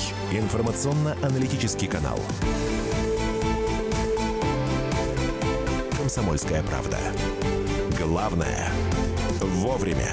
Информационно-аналитический канал. «Комсомольская правда». Главное – вовремя.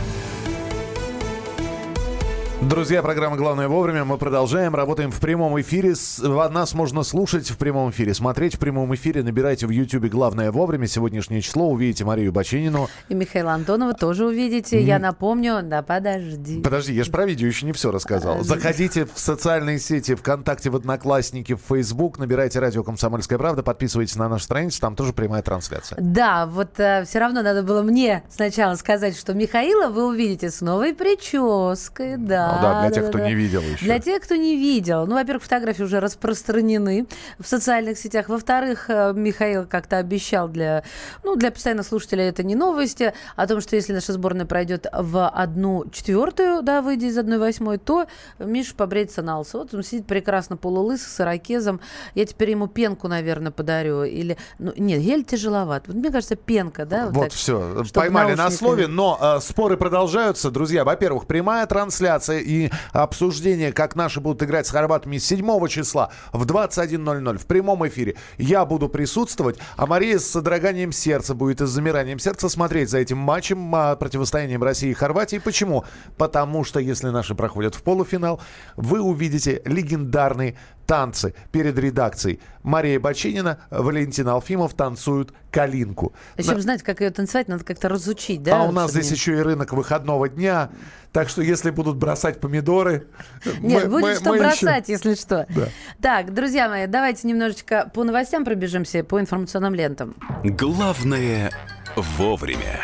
Друзья, программа «Главное вовремя». Мы продолжаем. Работаем в прямом эфире. Нас можно слушать в прямом эфире, смотреть в прямом эфире. Набирайте в Ютьюбе «Главное вовремя». Сегодняшнее число. Увидите Марию Баченину. И Михаила Антонова тоже увидите. Я напомню. Да, подожди. Подожди, я же про видео еще не все рассказал. Заходите в социальные сети, ВКонтакте, в Одноклассники, в Фейсбук. Набирайте радио «Комсомольская правда». Подписывайтесь на нашу страницу. Там тоже прямая трансляция. Да, вот все равно надо было мне сначала сказать, что Михаила вы увидите с новой прической. Да. Ну да, для тех, кто не видел еще. Для тех, кто не видел. Ну, во-первых, фотографии уже распространены в социальных сетях. Во-вторых, Михаил как-то обещал для постоянных слушателей, это не новости, о том, что если наша сборная пройдет в 1/4, да, выйдя из 1/8, то Миша побреется на лысо. Вот он сидит прекрасно полулысый, с ирокезом. Я теперь ему пенку, наверное, подарю. Или, нет, гель тяжеловат. Вот, мне кажется, пенка, да? Вот все, поймали на слове, но споры продолжаются. Друзья, во-первых, прямая трансляция и обсуждение, как наши будут играть с хорватами 7 числа в 21:00 в прямом эфире. Я буду присутствовать, а Мария с содроганием сердца будет и с замиранием сердца смотреть за этим матчем, противостоянием России и Хорватии. Почему? Потому что если наши проходят в полуфинал, вы увидите легендарные танцы перед редакцией. Мария Баченина, Валентин Алфимов танцуют калинку. Чтобы знать, как ее танцевать, надо как-то разучить, да? А у нас здесь еще и рынок выходного дня. Так что, если будут бросать помидоры... Нет, будет что бросать, если что. Да. Так, друзья мои, давайте немножечко по новостям пробежимся, по информационным лентам. Главное вовремя.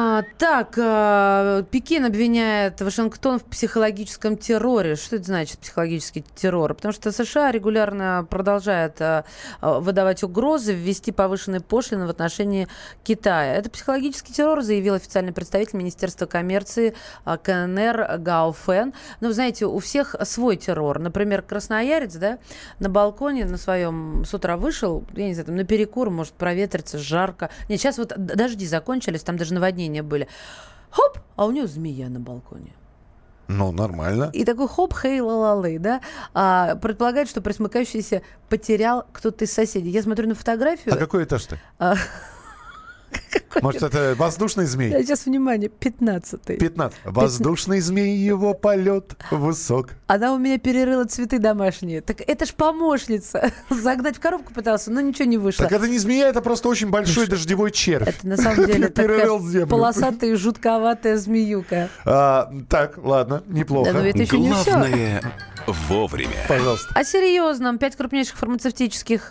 Пекин обвиняет Вашингтон в психологическом терроре. Что это значит, психологический террор? Потому что США регулярно продолжает выдавать угрозы, ввести повышенные пошлины в отношении Китая. Это психологический террор, заявил официальный представитель Министерства коммерции КНР Гао Фэн. Но, вы знаете, у всех свой террор. Например, красноярец, да, на балконе на своем с утра вышел, я не знаю, там, на перекур, может проветриться, жарко. Нет, сейчас вот дожди закончились, там даже наводнения были. Хоп, а у него змея на балконе. Ну, нормально. И такой хоп, хей, ла-ла-лей, да? Предполагает, что пресмыкающийся потерял кто-то из соседей. Я смотрю на фотографию. А какой этаж-то? Может, это воздушный змей? Сейчас, внимание, 15-й. 15. Воздушный змей, его полет высок. Она у меня перерыла цветы домашние. Так это ж помощница. Загнать в коробку пытался, но ничего не вышло. Так это не змея, это просто очень большой дождевой червь. Это на самом деле такая полосатая и жутковатая змеюка. Так, ладно, неплохо. Да, но это еще не все. Главное вовремя. Пожалуйста. О серьезном. 5 крупнейших фармацевтических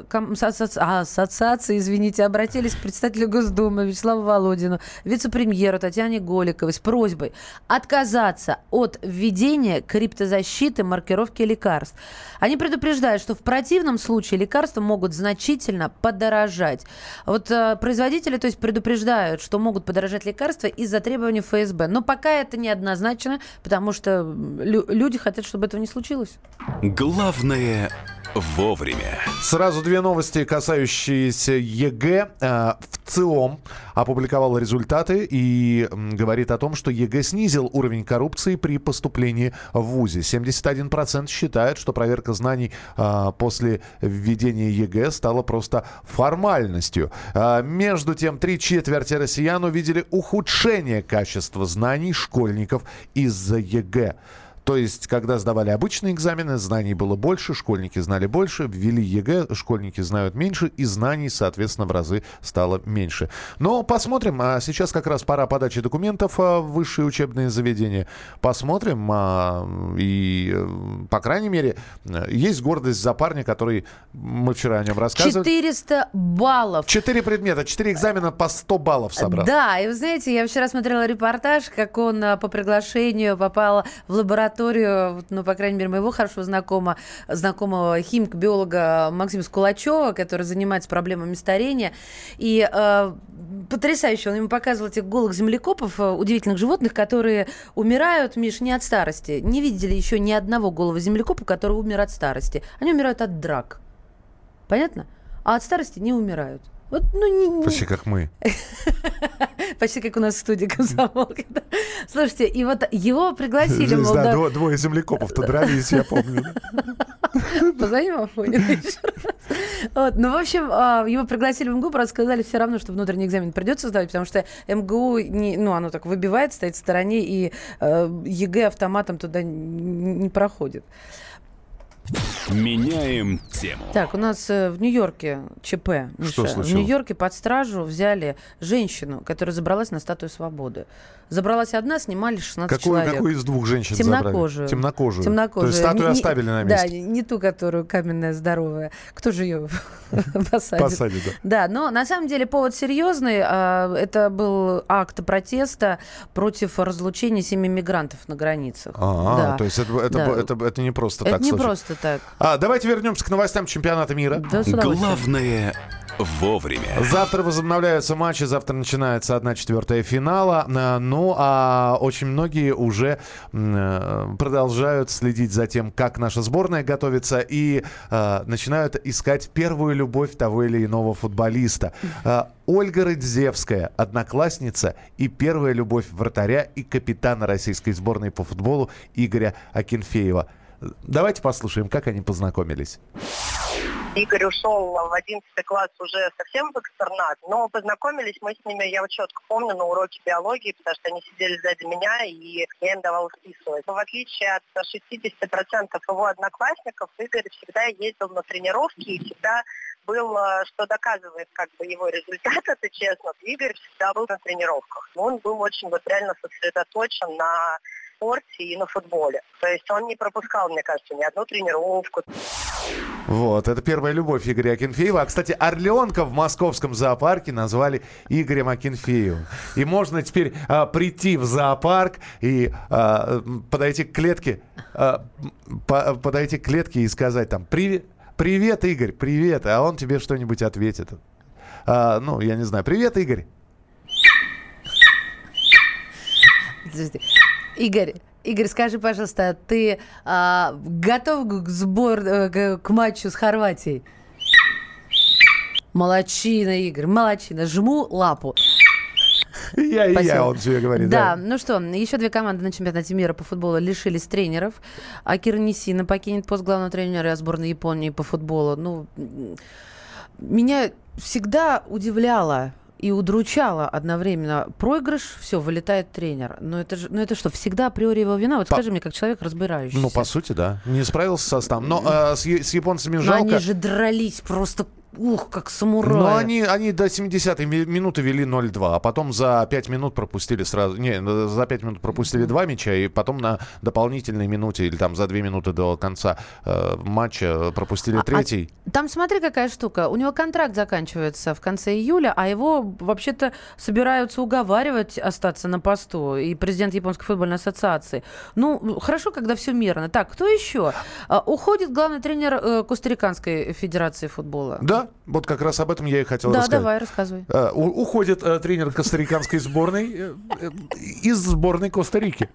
ассоциаций, обратились к председателю Госдумы Вячеславу Володину, вице-премьеру Татьяне Голиковой с просьбой отказаться от введения криптозащиты маркировки лекарств. Они предупреждают, что в противном случае лекарства могут значительно подорожать. Вот производители, то есть, предупреждают, что могут подорожать лекарства из-за требований ФСБ. Но пока это неоднозначно, потому что люди хотят, чтобы этого не случилось. Главное вовремя. Сразу две новости, касающиеся ЕГЭ. ВЦИОМ опубликовал результаты и говорит о том, что ЕГЭ снизил уровень коррупции при поступлении в ВУЗе. 71% считают, что проверка знаний после введения ЕГЭ стала просто формальностью. Между тем, 3/4 россиян увидели ухудшение качества знаний школьников из-за ЕГЭ. То есть, когда сдавали обычные экзамены, знаний было больше, школьники знали больше, ввели ЕГЭ, школьники знают меньше, и знаний, соответственно, в разы стало меньше. Но посмотрим. Сейчас как раз пора подачи документов в высшие учебные заведения. Посмотрим. И, по крайней мере, есть гордость за парня, который мы вчера о нем рассказывали. 400 баллов. 4 предмета, 4 экзамена по 100 баллов собрал. Да, и вы знаете, я вчера смотрела репортаж, как он по приглашению попал в лабораторию, ну, по крайней мере, моего хорошего знакомого химика-биолога Максима Скулачева, который занимается проблемами старения. И потрясающе, он ему показывал этих голых землекопов, удивительных животных, которые умирают, Миш, не от старости. Не видели еще ни одного голого землекопа, который умер от старости. Они умирают от драк. Понятно? А от старости не умирают. Вот, почти как мы. Почти как у нас в студии комсомолки. Да. Слушайте, и вот его пригласили, мол, Да, да. двое землекопов-то дрались, я помню. Позвоним Афонину еще раз. Вот. Ну, в общем, его пригласили в МГУ, просто сказали все равно, что внутренний экзамен придется сдавать, потому что МГУ, оно так выбивает, стоит в стороне, и ЕГЭ автоматом туда не проходит. Меняем тему. Так, у нас в Нью-Йорке ЧП. Миша. Что случилось? В Нью-Йорке под стражу взяли женщину, которая забралась на Статую Свободы. Забралась одна, снимали 16 человек. Какую из двух женщин Темнокожую. забрали? Темнокожую. Темнокожую. То есть статую оставили на месте? Да, не ту, которую каменная, здоровая. Кто же ее посадит? Посадит, да. Да, но на самом деле повод серьезный. Это был акт протеста против разлучения 7 мигрантов на границах. То есть это не просто так. Это не просто так. Давайте вернемся к новостям чемпионата мира. Да, с удовольствием. Главное вовремя. Завтра возобновляются матчи, завтра начинается 1/4 финала. Очень многие уже продолжают следить за тем, как наша сборная готовится, и начинают искать первую любовь того или иного футболиста. Ольга Рыдзевская, одноклассница и первая любовь вратаря и капитана российской сборной по футболу Игоря Акинфеева. Давайте послушаем, как они познакомились. Игорь ушел в 11 класс уже совсем в экстернат, но познакомились мы с ними, я вот четко помню, на уроке биологии, потому что они сидели сзади меня, и я им давала списывать. Но в отличие от 60% его одноклассников, Игорь всегда ездил на тренировки и всегда был, что доказывает как бы его результат, это честно. Игорь всегда был на тренировках. Он был очень вот реально сосредоточен на спорте и на футболе. То есть он не пропускал, мне кажется, ни одну тренировку. Вот, это первая любовь Игоря Акинфеева. А, кстати, орленка в московском зоопарке назвали Игорем Акинфеевым. И можно теперь прийти в зоопарк и подойти к клетке, и сказать там: «Привет, Игорь, привет», а он тебе что-нибудь ответит. Я не знаю. «Привет, Игорь». Игорь, скажи, пожалуйста, ты готов к матчу с Хорватией? Молодчина, Игорь, молодчина. Жму лапу. Я, он тебе говорит. Да, ну что, еще 2 команды на чемпионате мира по футболу лишились тренеров. Акира Нисина покинет пост главного тренера сборной Японии по футболу. Меня всегда удивляло и удручало одновременно проигрыш, все, вылетает тренер. Но это что, всегда априори его вина? Вот скажи мне, как человек разбирающийся. По сути, да. Не справился с составом. Но с японцами жалко. Но они же дрались просто... как самураи. Но они до 70-й минуты вели 0-2, а потом за 5 минут пропустили сразу... за 5 минут пропустили 2 мяча, и потом на дополнительной минуте или там за 2 минуты до конца матча пропустили третий. Там смотри, какая штука. У него контракт заканчивается в конце июля, а его вообще-то собираются уговаривать остаться на посту. И президент Японской футбольной ассоциации. Хорошо, когда все мирно. Так, кто еще? Уходит главный тренер Костариканской федерации футбола. Да, вот как раз об этом я и хотел рассказать. Да, давай, рассказывай. Уходит тренер костариканской сборной из сборной Коста-Рики.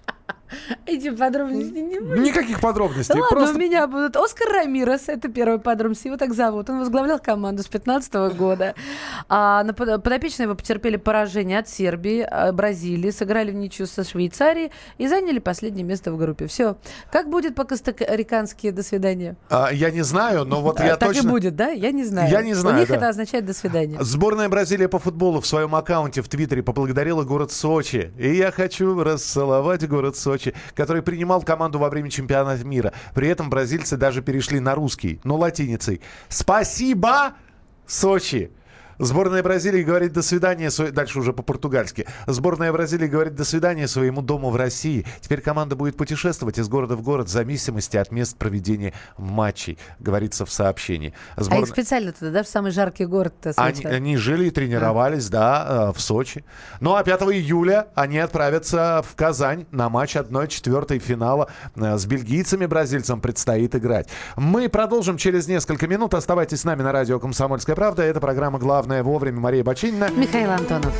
Эти подробности не будут. Никаких подробностей. Ну ладно, у меня будут. Оскар Рамирес, это первая подробность, его так зовут. Он возглавлял команду с 2015 года. Подопечные его потерпели поражение от Сербии, Бразилии, сыграли в ничью со Швейцарией и заняли последнее место в группе. Все. Как будет по-костарикански «до свидания»? Я не знаю, но вот я так точно... Так и будет, да? Я не знаю. Я не знаю, У них да. это означает «до свидания». Сборная Бразилии по футболу в своем аккаунте в Твиттере поблагодарила город Сочи. И я хочу расцеловать город Сочи, который принимал команду во время чемпионата мира. При этом бразильцы даже перешли на русский, латиницей. Спасибо, Сочи! Сборная Бразилии говорит «до свидания». Дальше уже по-португальски. Сборная Бразилии говорит «до свидания» своему дому в России. Теперь команда будет путешествовать из города в город в зависимости от мест проведения матчей, говорится в сообщении. А их специально туда, да, в самый жаркий город-то Сочи? Они жили и тренировались, да, в Сочи. Ну а 5 июля они отправятся в Казань на матч 1/4 финала. С бельгийцами бразильцам предстоит играть. Мы продолжим через несколько минут. Оставайтесь с нами на радио «Комсомольская правда». Это программа «Главное вовремя». Мария Бачинина. Михаил Антонов.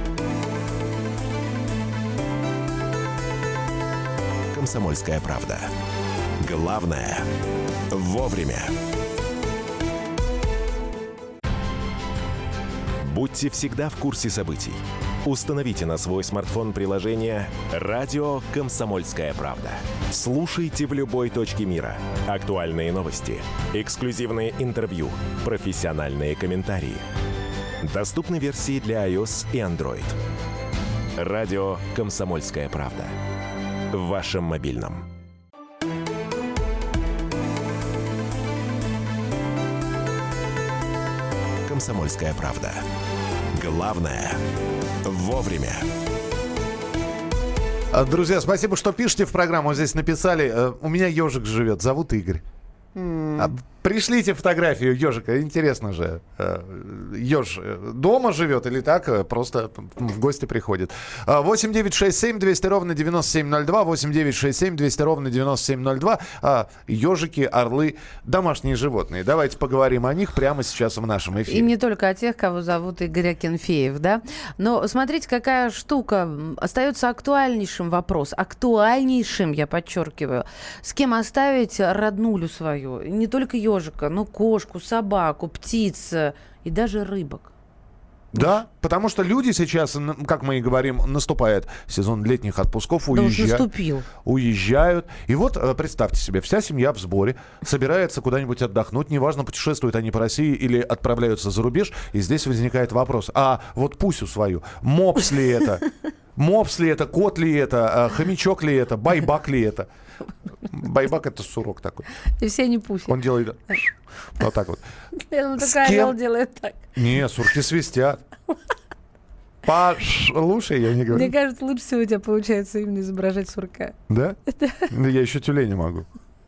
«Комсомольская правда». Главное вовремя. Будьте всегда в курсе событий. Установите на свой смартфон приложение «Радио Комсомольская правда». Слушайте в любой точке мира. Актуальные новости, эксклюзивные интервью, профессиональные комментарии. Доступны версии для iOS и Android. «Радио Комсомольская правда». В вашем мобильном. «Комсомольская правда». Главное – вовремя. Друзья, спасибо, что пишете в программу. Здесь написали, у меня ежик живет, зовут Игорь. Пришлите фотографию ежика, интересно же. Еж дома живет или так, просто в гости приходит. 8 9 6 7 200 ровно 9702, 8 9 6 7 200 ровно 9702. Ежики, орлы, домашние животные. Давайте поговорим о них прямо сейчас в нашем эфире. И не только о тех, кого зовут Игорь Акинфеев, да? Но смотрите, какая штука. Остается актуальнейшим вопрос. Актуальнейшим, я подчеркиваю. С кем оставить роднулю свою? Не только ежика, но кошку, собаку, птиц и даже рыбок. Да, потому что люди сейчас, как мы и говорим, наступает сезон летних отпусков, уезжают. И вот представьте себе, вся семья в сборе, собирается куда-нибудь отдохнуть, неважно, путешествуют они по России или отправляются за рубеж, и здесь возникает вопрос, а вот Пусю свою, мопс ли это? Мопс ли это, кот ли это, хомячок ли это, байбак ли это? Байбак — это сурок такой. И все не Пуси. Он делает вот так вот. Ну, только орел делает так. Не, сурки свистят. Послушай, я не говорю. Мне кажется, лучше всего у тебя получается именно изображать сурка. Да? Да я еще тюленя могу.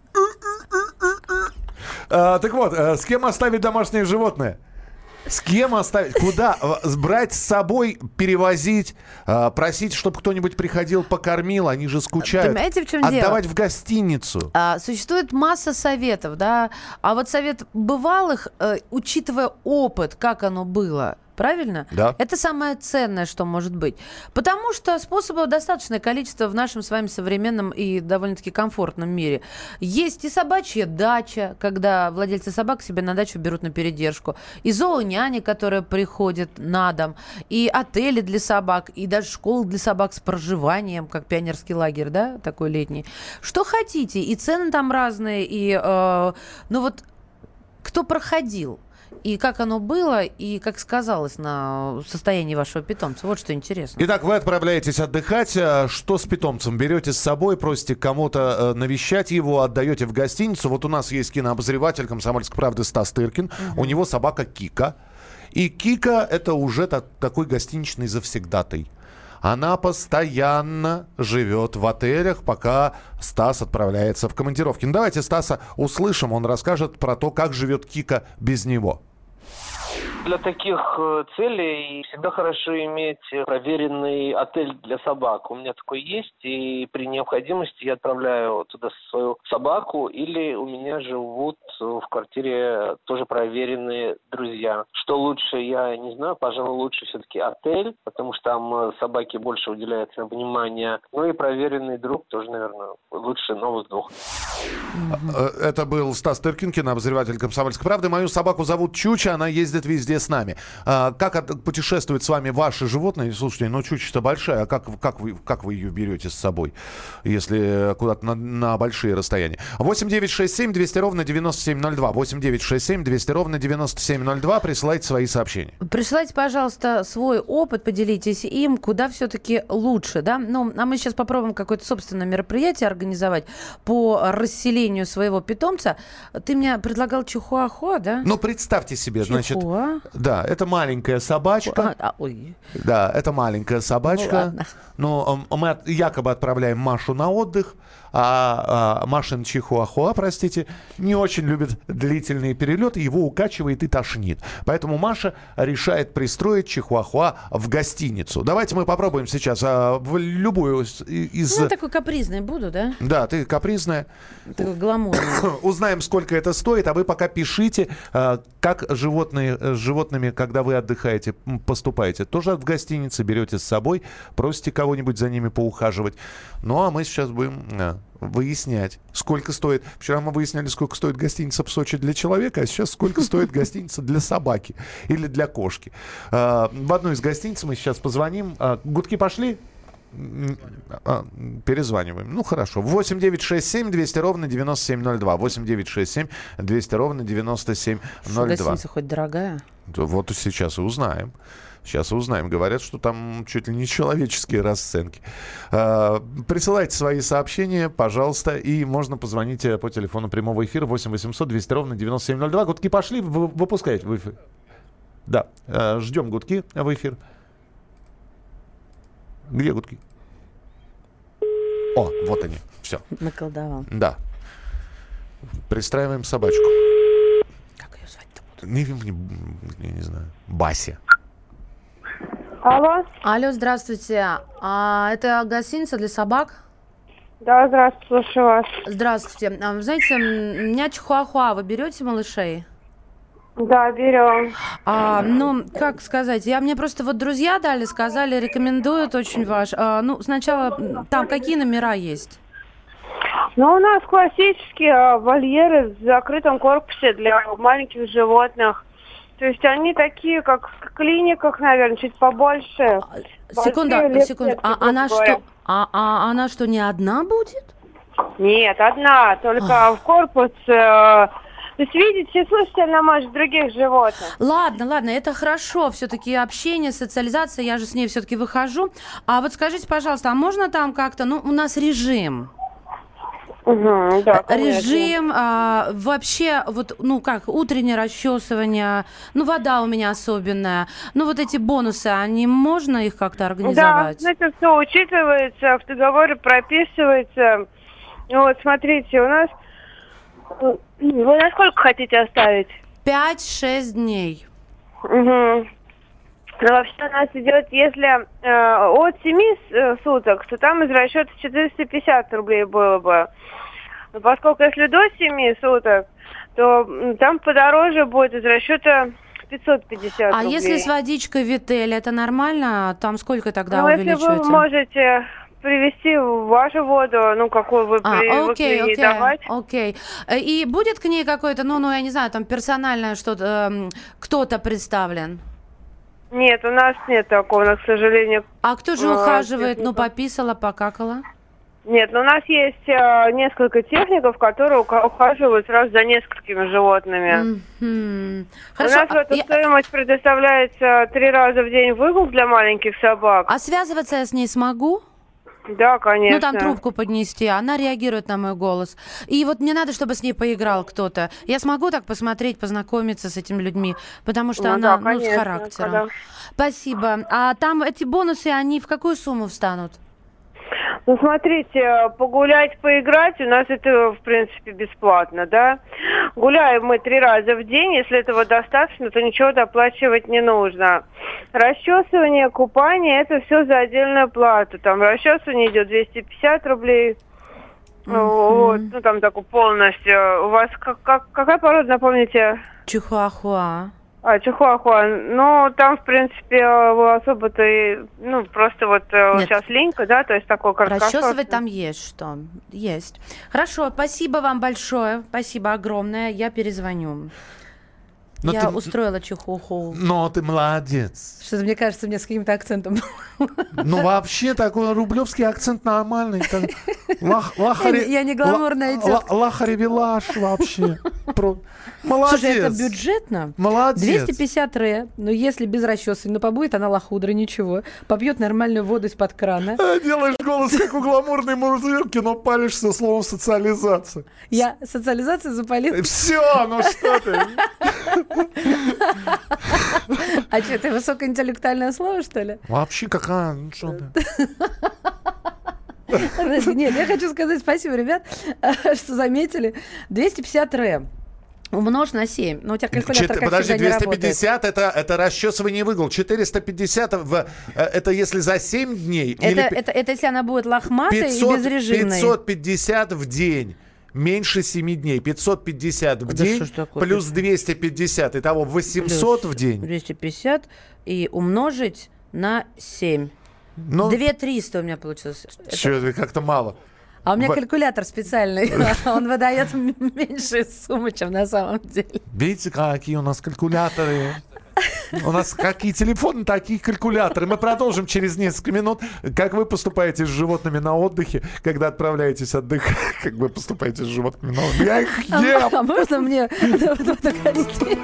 Так вот, с кем оставить домашнее животное? С кем оставить? Куда? Брать с собой, перевозить, просить, чтобы кто-нибудь приходил, покормил. Они же скучают. Понимаете, в чем Отдавать дело? в гостиницу. Существует масса советов, да. А вот совет бывалых, учитывая опыт, как оно было, правильно? Да. Это самое ценное, что может быть. Потому что способов достаточное количество в нашем с вами современном и довольно-таки комфортном мире. Есть и собачья дача, когда владельцы собак себе на дачу берут на передержку. И зооняни, которые приходят на дом. И отели для собак. И даже школы для собак с проживанием, как пионерский лагерь, да, такой летний. Что хотите. И цены там разные. И, ну вот, кто проходил. И как оно было, и как сказалось на состоянии вашего питомца. Вот что интересно. Итак, вы отправляетесь отдыхать. Что с питомцем? Берете с собой, просите кому-то навещать его, отдаете в гостиницу. Вот у нас есть кинообозреватель «Комсомольской правды» Стас Тыркин. У него собака Кика. И Кика — это уже такой гостиничный завсегдатай. Она постоянно живет в отелях, пока Стас отправляется в командировки. Ну, давайте Стаса услышим. Он расскажет про то, как живет Кика без него. Для таких целей всегда хорошо иметь проверенный отель для собак. У меня такой есть, и при необходимости я отправляю туда свою собаку, или у меня живут в квартире тоже проверенные друзья. Что лучше, я не знаю, пожалуй, лучше все-таки отель, потому что там собаке больше уделяется внимания. Ну и проверенный друг тоже, наверное, лучше новых двух. Это был Стас Тыркин, кинообозреватель «Комсомольской правды». Мою собаку зовут Чуча, она ездит везде с нами. Как путешествует с вами ваши животные? Слушайте, ну Чуча-то большая, а как вы ее берете с собой, если куда-то на большие расстояния? 8 9 6 7 200 ровно 9702. 8 9 6 7 200 ровно 9702. Присылайте свои сообщения. Присылайте, пожалуйста, свой опыт, поделитесь им, куда все-таки лучше, да? Ну, а мы сейчас попробуем какое-то собственное мероприятие организовать по расселению своего питомца. Ты мне предлагал чихуахуа, да? Ну, представьте себе, значит... Чихуа? Да, это маленькая собачка. Ой. Да, это маленькая собачка. Ну, мы якобы отправляем Машу на отдых, а Машин чихуахуа, простите, не очень любит длительные перелеты, его укачивает и тошнит. Поэтому Маша решает пристроить чихуахуа в гостиницу. Давайте мы попробуем сейчас в любую из... Ну, такой капризный буду, да? Да, ты капризная. Такой гламурный. Узнаем, сколько это стоит, а вы пока пишите, как животные живут животными, когда вы отдыхаете, поступаете? Тоже в гостинице берете с собой, просите кого-нибудь за ними поухаживать. Ну, а мы сейчас будем выяснять, сколько стоит. Вчера мы выясняли, сколько стоит гостиница в Сочи для человека, а сейчас сколько стоит гостиница для собаки или для кошки. В одну из гостиниц мы сейчас позвоним. Гудки пошли? Перезваниваем. Ну, хорошо. 8 9 6 7 200 ровно 9702. 8 9 6 7 200 ровно 9702. Гостиница хоть дорогая? Вот сейчас и узнаем. Сейчас узнаем. Говорят, что там чуть ли не человеческие расценки. Присылайте свои сообщения, пожалуйста. И можно позвонить по телефону прямого эфира 8 800 200 ровно 9702. Гудки пошли, выпускайте в эфир. Да, ждем гудки в эфир. Где гудки? О, вот они. Все. Наколдовал. Да. Пристраиваем собачку. Как ее звать-то буду? Не знаю. Бася. Алло. Алло, здравствуйте. Это гостиница для собак? Да, здравствуйте, слушаю вас. Здравствуйте. Вы знаете, у меня чихуахуа. Вы берете малышей? Да, берем. Ну, как сказать, мне просто вот друзья дали, сказали, рекомендуют очень ваш. Ну, сначала, там какие номера есть? Ну, у нас классические вольеры в закрытом корпусе для маленьких животных. То есть они такие, как в клиниках, наверное, чуть побольше. Секунду. Она что? Она что, не одна будет? Нет, одна, только в корпус. То есть видите, слышите, она может других животных. Ладно, это хорошо. Все-таки общение, социализация, я же с ней все-таки выхожу. А вот скажите, пожалуйста, а можно там как-то, у нас режим? Угу, да, режим, вообще, вот, как, утреннее расчесывание, вода у меня особенная. Вот эти бонусы, можно их как-то организовать? Да, это все учитывается, в договоре прописывается. Вот, смотрите, у нас... Вы на сколько хотите оставить? 5-6 дней. Угу. Вообще у нас идет, если от 7 суток, то там из расчета 450 рублей было бы. Но поскольку если до 7 суток, то там подороже будет из расчета 550 рублей. А если с водичкой Витель, это нормально? Там сколько тогда увеличиваете? Если вы можете привезти вашу воду, какую вы привыкли давать. Окей. И будет к ней какое-то, я не знаю, там персональное что-то, кто-то представлен? Нет, у нас нет такого, у нас, к сожалению. А кто же ухаживает? Пописала, покакала? Нет, у нас есть несколько техников, которые ухаживают сразу за несколькими животными. Хорошо. У нас в эту стоимость предоставляется 3 раза в день выгул для маленьких собак. А связываться я с ней смогу? Да, конечно. Там трубку поднести, она реагирует на мой голос. И вот мне надо, чтобы с ней поиграл кто-то. Я смогу так посмотреть, познакомиться с этими людьми, потому что она, конечно, с характером. когда... Спасибо. А там эти бонусы, они в какую сумму встанут? Смотрите, погулять, поиграть, у нас это, в принципе, бесплатно, да. Гуляем мы 3 раза в день, если этого достаточно, то ничего доплачивать не нужно. Расчесывание, купание, это все за отдельную плату. Там расчесывание идет 250 рублей. Вот, там такой полностью. У вас какая порода, напомните? Чихуахуа. Чихуахуа. Там, в принципе, особо-то, просто вот сейчас линька, да, то есть такой каркас. Расчесывать там есть что? Есть. Хорошо, спасибо вам большое. Спасибо огромное. Я перезвоню. Я устроила чихуху. Но ты молодец. Что-то, мне кажется, мне с каким-то акцентом. Вообще такой рублевский акцент нормальный. Я не гламурная тетка. Лахаревилаш вообще. Молодец. Слушай, это бюджетно. Молодец. 250 ре. Если без расчесывания, побудет она лохудра, ничего. Попьет нормальную воду из-под крана. Делаешь голос, как у гламурной мурзырки, но палишься словом социализация. Я социализацию запалила. Все, что ты? А что, это высокоинтеллектуальное слово, что ли? Вообще какая? Что ты? Нет, я хочу сказать спасибо, ребят, что заметили. 250 ре. Умножь на 7. Но у тебя калькулятор как Подожди, всегда не 250 это расчесывание выгул. 450 это если за 7 дней. Это если она будет лохматой и безрежимной. 550 в день. меньше 7 дней. 550 в Да день что ж такое? плюс 250. Итого 800 в день. 250 и умножить на 7. Ну, 2300 у меня получилось. Это- чё, как-то мало. А у меня В- калькулятор специальный. Он выдает меньшие суммы, чем на самом деле. Видите, какие у нас калькуляторы? У нас какие телефоны, такие калькуляторы. Мы продолжим через несколько минут. Как вы поступаете с животными на отдыхе, когда отправляетесь отдыхать? Как вы поступаете с животными на отдыхе? Я их ем! А можно мне фотографии?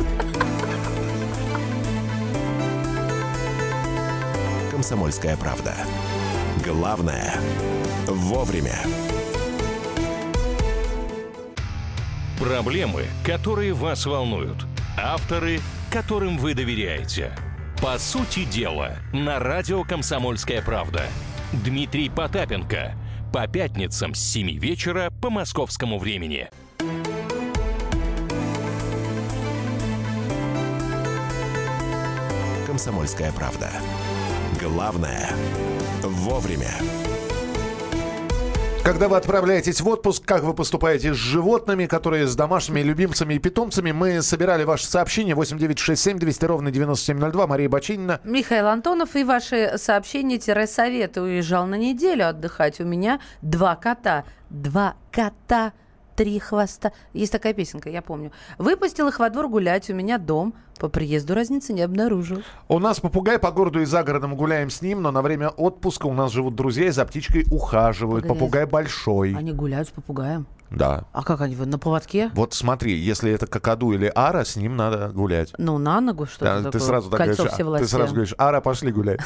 «Комсомольская правда». Главное – вовремя. Проблемы, которые вас волнуют. Авторы, которым вы доверяете. По сути дела, на радио «Комсомольская правда». Дмитрий Потапенко. По пятницам с 7 вечера по московскому времени. «Комсомольская правда». Главное – вовремя. Когда вы отправляетесь в отпуск, как вы поступаете с животными, которые с домашними любимцами и питомцами? Мы собирали ваши сообщения. 8967-200-97-02. Мария Бачинина. Михаил Антонов и ваши сообщения-советы. Уезжал на неделю отдыхать. У меня 2 кота. 2 кота, 3 хвоста. Есть такая песенка, я помню. Выпустил их во двор гулять. У меня дом. По приезду разницы не обнаружил. У нас попугай по городу и за городом, гуляем с ним, но на время отпуска у нас живут друзья и за птичкой ухаживают. Погоди. Попугай большой. Они гуляют с попугаем. Да. А как они? На поводке? Вот смотри, если это какаду или ара, с ним надо гулять. Ну, на ногу что-то Да, такое. ты сразу так Кольцо говоришь, всевластия. ты сразу говоришь, ара, пошли гулять.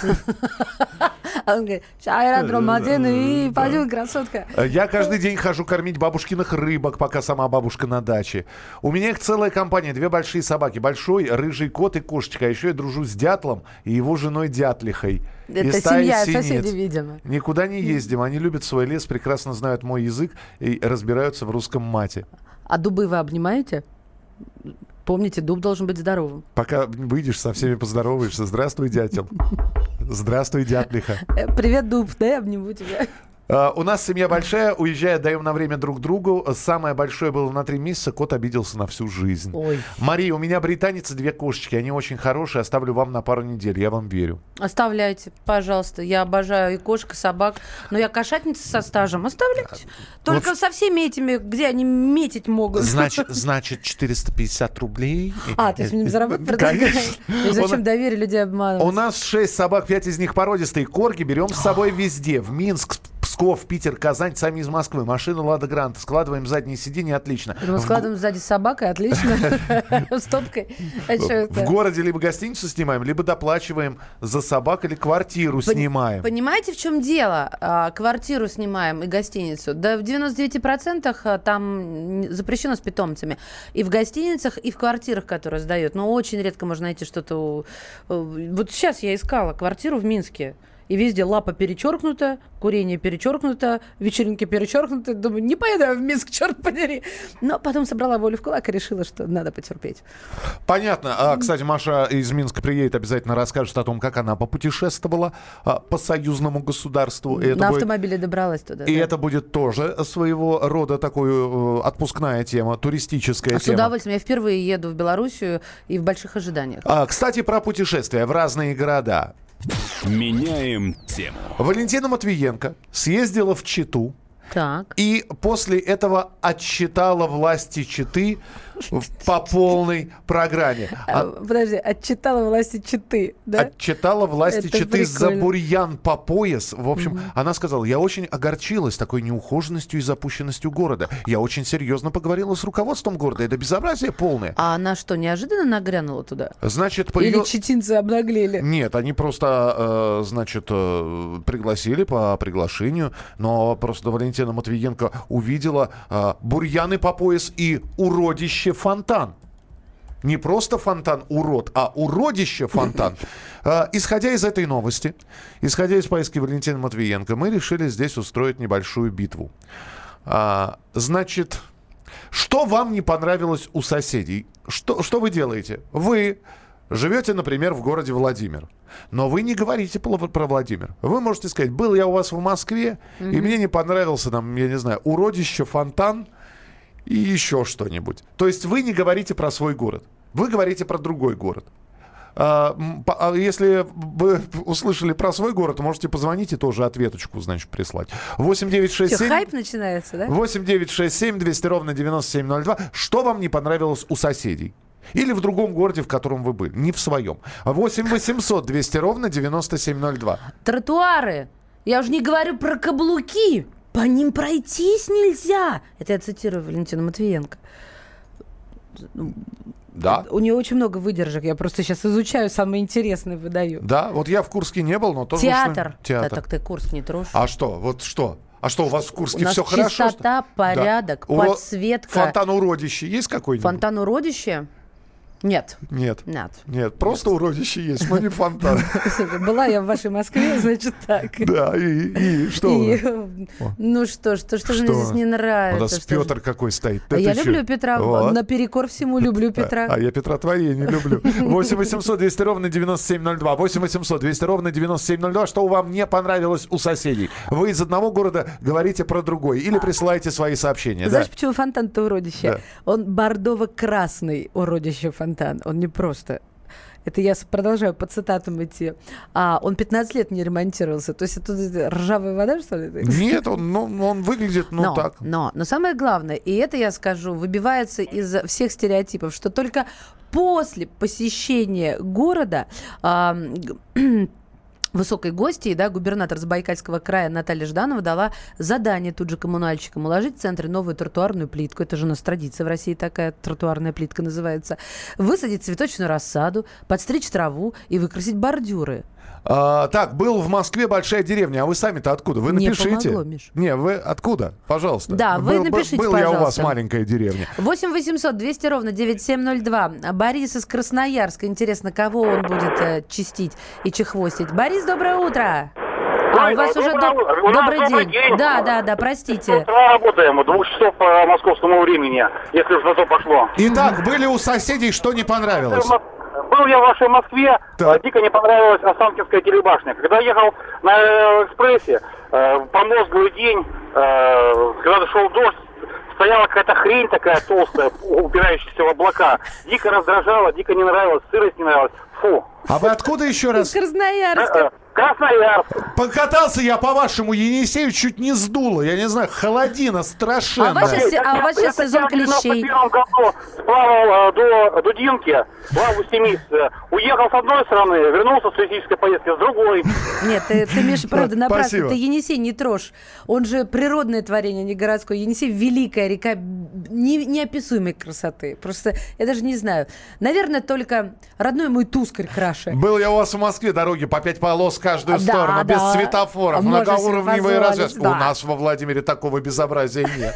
А он говорит, аэродром один и пойдем, красотка. Я каждый день хожу кормить бабушкиных рыбок, пока сама бабушка на даче. У меня их целая компания, 2 большие собаки. Большой рыжий кот и кошечка. А еще я дружу с дятлом и его женой дятлихой. И Это стаей семья, синиц. соседи, видимо. Никуда не ездим. Они любят свой лес, прекрасно знают мой язык и разбираются в русском мате. А дубы вы обнимаете? Помните, дуб должен быть здоровым. Пока выйдешь, со всеми поздороваешься. Здравствуй, дятел. Здравствуй, дятлиха. Привет, дуб, да, я обниму тебя. У нас семья большая, уезжая, даем на время друг другу. Самое большое было на 3 месяца, кот обиделся на всю жизнь. Ой. Мария, у меня британец и 2 кошечки, они очень хорошие, оставлю вам на пару недель, я вам верю. Оставляйте, пожалуйста. Я обожаю и кошек, и собак. Но я кошатница со стажем. Оставляйте. Только Вот. со всеми этими, где они метить могут. Значит 450 рублей. А, то есть мне заработать предлагаешь? Конечно. И зачем доверие людей обманывать? У нас 6 собак, 5 из них породистые. Корги берем с собой везде. В Минск, Псков, Питер, Казань, сами из Москвы. Машина Лада Гранта. Складываем задние сиденья, отлично. Мы складываем сзади с собакой, отлично. Стопкой. А что В это? городе либо гостиницу снимаем, либо доплачиваем за собак или квартиру снимаем. Понимаете, в чем дело? Квартиру снимаем и гостиницу. Да в 99% там запрещено с питомцами. И в гостиницах, и в квартирах, которые сдают. Но очень редко можно найти что-то... Вот сейчас я искала квартиру в Минске. И везде лапа перечеркнута, курение перечеркнуто, вечеринки перечеркнуты. Думаю, не поеду я в Минск, черт подери. Но потом собрала волю в кулак и решила, что надо потерпеть. Понятно. Кстати, Маша из Минска приедет, обязательно расскажет о том, как она попутешествовала по союзному государству. И На автомобиле добралась туда. И да. это будет тоже своего рода такой отпускная тема, туристическая С тема. удовольствием. Я впервые еду в Белоруссию и в больших ожиданиях. Кстати, про путешествия в разные города. Меняем тему. Валентина Матвиенко съездила в Читу Так. и после этого отчитала власти Читы по полной программе. Подожди, отчитала власти Читы, да? Отчитала власти Это Читы за прикольно. бурьян по пояс. В общем, она сказала, я очень огорчилась такой неухоженностью и запущенностью города. Я очень серьезно поговорила с руководством города. Это безобразие полное. А она что, неожиданно нагрянула туда? Значит, по Или её- читинцы обнаглели? Нет, они просто, пригласили по приглашению, но просто Валентина Матвиенко увидела бурьяны по пояс и уродище фонтан. Не просто фонтан урод, а уродище фонтан. Исходя из этой новости, исходя из поездки Валентины Матвиенко, мы решили здесь устроить небольшую битву. Значит, что вам не понравилось у соседей? Что вы делаете? Вы живете, например, в городе Владимир, но вы не говорите про Владимир. Вы можете сказать, был я у вас в Москве, и мне не понравился, там, я не знаю, уродище фонтан, и еще что-нибудь. То есть вы не говорите про свой город. Вы говорите про другой город. Если вы услышали про свой город, можете позвонить и тоже ответочку, значит, прислать. 8967... Что, хайп начинается, да? 8967 200 ровно 9702. Что вам не понравилось у соседей? Или в другом городе, в котором вы были, не в своем. 8 800 200 ровно 9702. Тротуары. Я уже не говорю про каблуки. По ним пройтись нельзя. Это я цитирую Валентину Матвиенко. Да. У нее очень много выдержек. Я просто сейчас изучаю, самое интересное выдаю. Да, вот я в Курске не был, но тоже... Театр. Театр. Да, так ты Курск не трожь. А что? Вот что? А что, у вас в Курске у нас все хорошо? чистота, порядок, да. подсветка. Фонтан уродище есть какой-нибудь? Фонтан уродище? Нет. Нет. Просто уродище есть, но не фонтан. Была я в вашей Москве, значит так. Да, и что? Ну что же мне здесь не нравится? У нас Петр какой стоит. Я люблю Петра, наперекор всему люблю Петра. А я Петра творение люблю. 8 800 200 ровно 9702. 8 800 200 ровно 9702. Что вам не понравилось у соседей? Вы из одного города говорите про другой. Или присылаете свои сообщения. Знаешь, почему фонтан-то уродище? Да. Он бордово-красный уродище фонтан. Он не просто... Это я продолжаю по цитатам идти. Он 15 лет не ремонтировался. То есть это ржавая вода, что ли? Нет, он выглядит, так. Но самое главное, и это, я скажу, выбивается из всех стереотипов, что только после посещения города... высокой гостьей, да, губернатор Забайкальского края Наталья Жданова дала задание тут же коммунальщикам уложить в центре новую тротуарную плитку. Это же у нас традиция в России такая, тротуарная плитка называется. Высадить цветочную рассаду, подстричь траву и выкрасить бордюры. Так, был в Москве большая деревня, а вы сами-то откуда? Вы напишите. Не помогло, Миш. Не, вы откуда? Пожалуйста. Да, вы напишите, был пожалуйста. Я у вас маленькая деревня. 8 800 200 ровно 9702. Борис из Красноярска. Интересно, кого он будет чистить и чехвостить? Борис, доброе утро. У вас уже добрый день. Да, простите. Работаем 2 часов по московскому времени, если уж на то пошло. Итак, были у соседей, что не понравилось? Был я в вашей Москве, дико не понравилась Останкинская телебашня. Когда ехал на экспрессе, промозглый день, когда шел дождь, стояла какая-то хрень такая толстая, упирающаяся в облака. Дико раздражала, дико не нравилась, сырость не нравилась. Фу. А вы откуда еще раз? Из Красноярска. Красноярск. Покатался я по вашему Енисею, чуть не сдуло. Я не знаю, холодина страшенная. А у вас сейчас сезон клещей. Я в 91 году сплавал до Дудинки в августе месяце. Уехал с одной стороны, вернулся с туристической поездки с другой. Нет, ты, Миша, правда, напрасно. Спасибо. Ты Енисей не трожь. Он же природное творение, не городское. Енисей — великая река неописуемой красоты. Просто я даже не знаю. Наверное, только родной мой Тускарь краше. Был я у вас в Москве, дороги по 5 полос в каждую сторону, без светофоров, многоуровневые развязки. У нас во Владимире такого безобразия нет.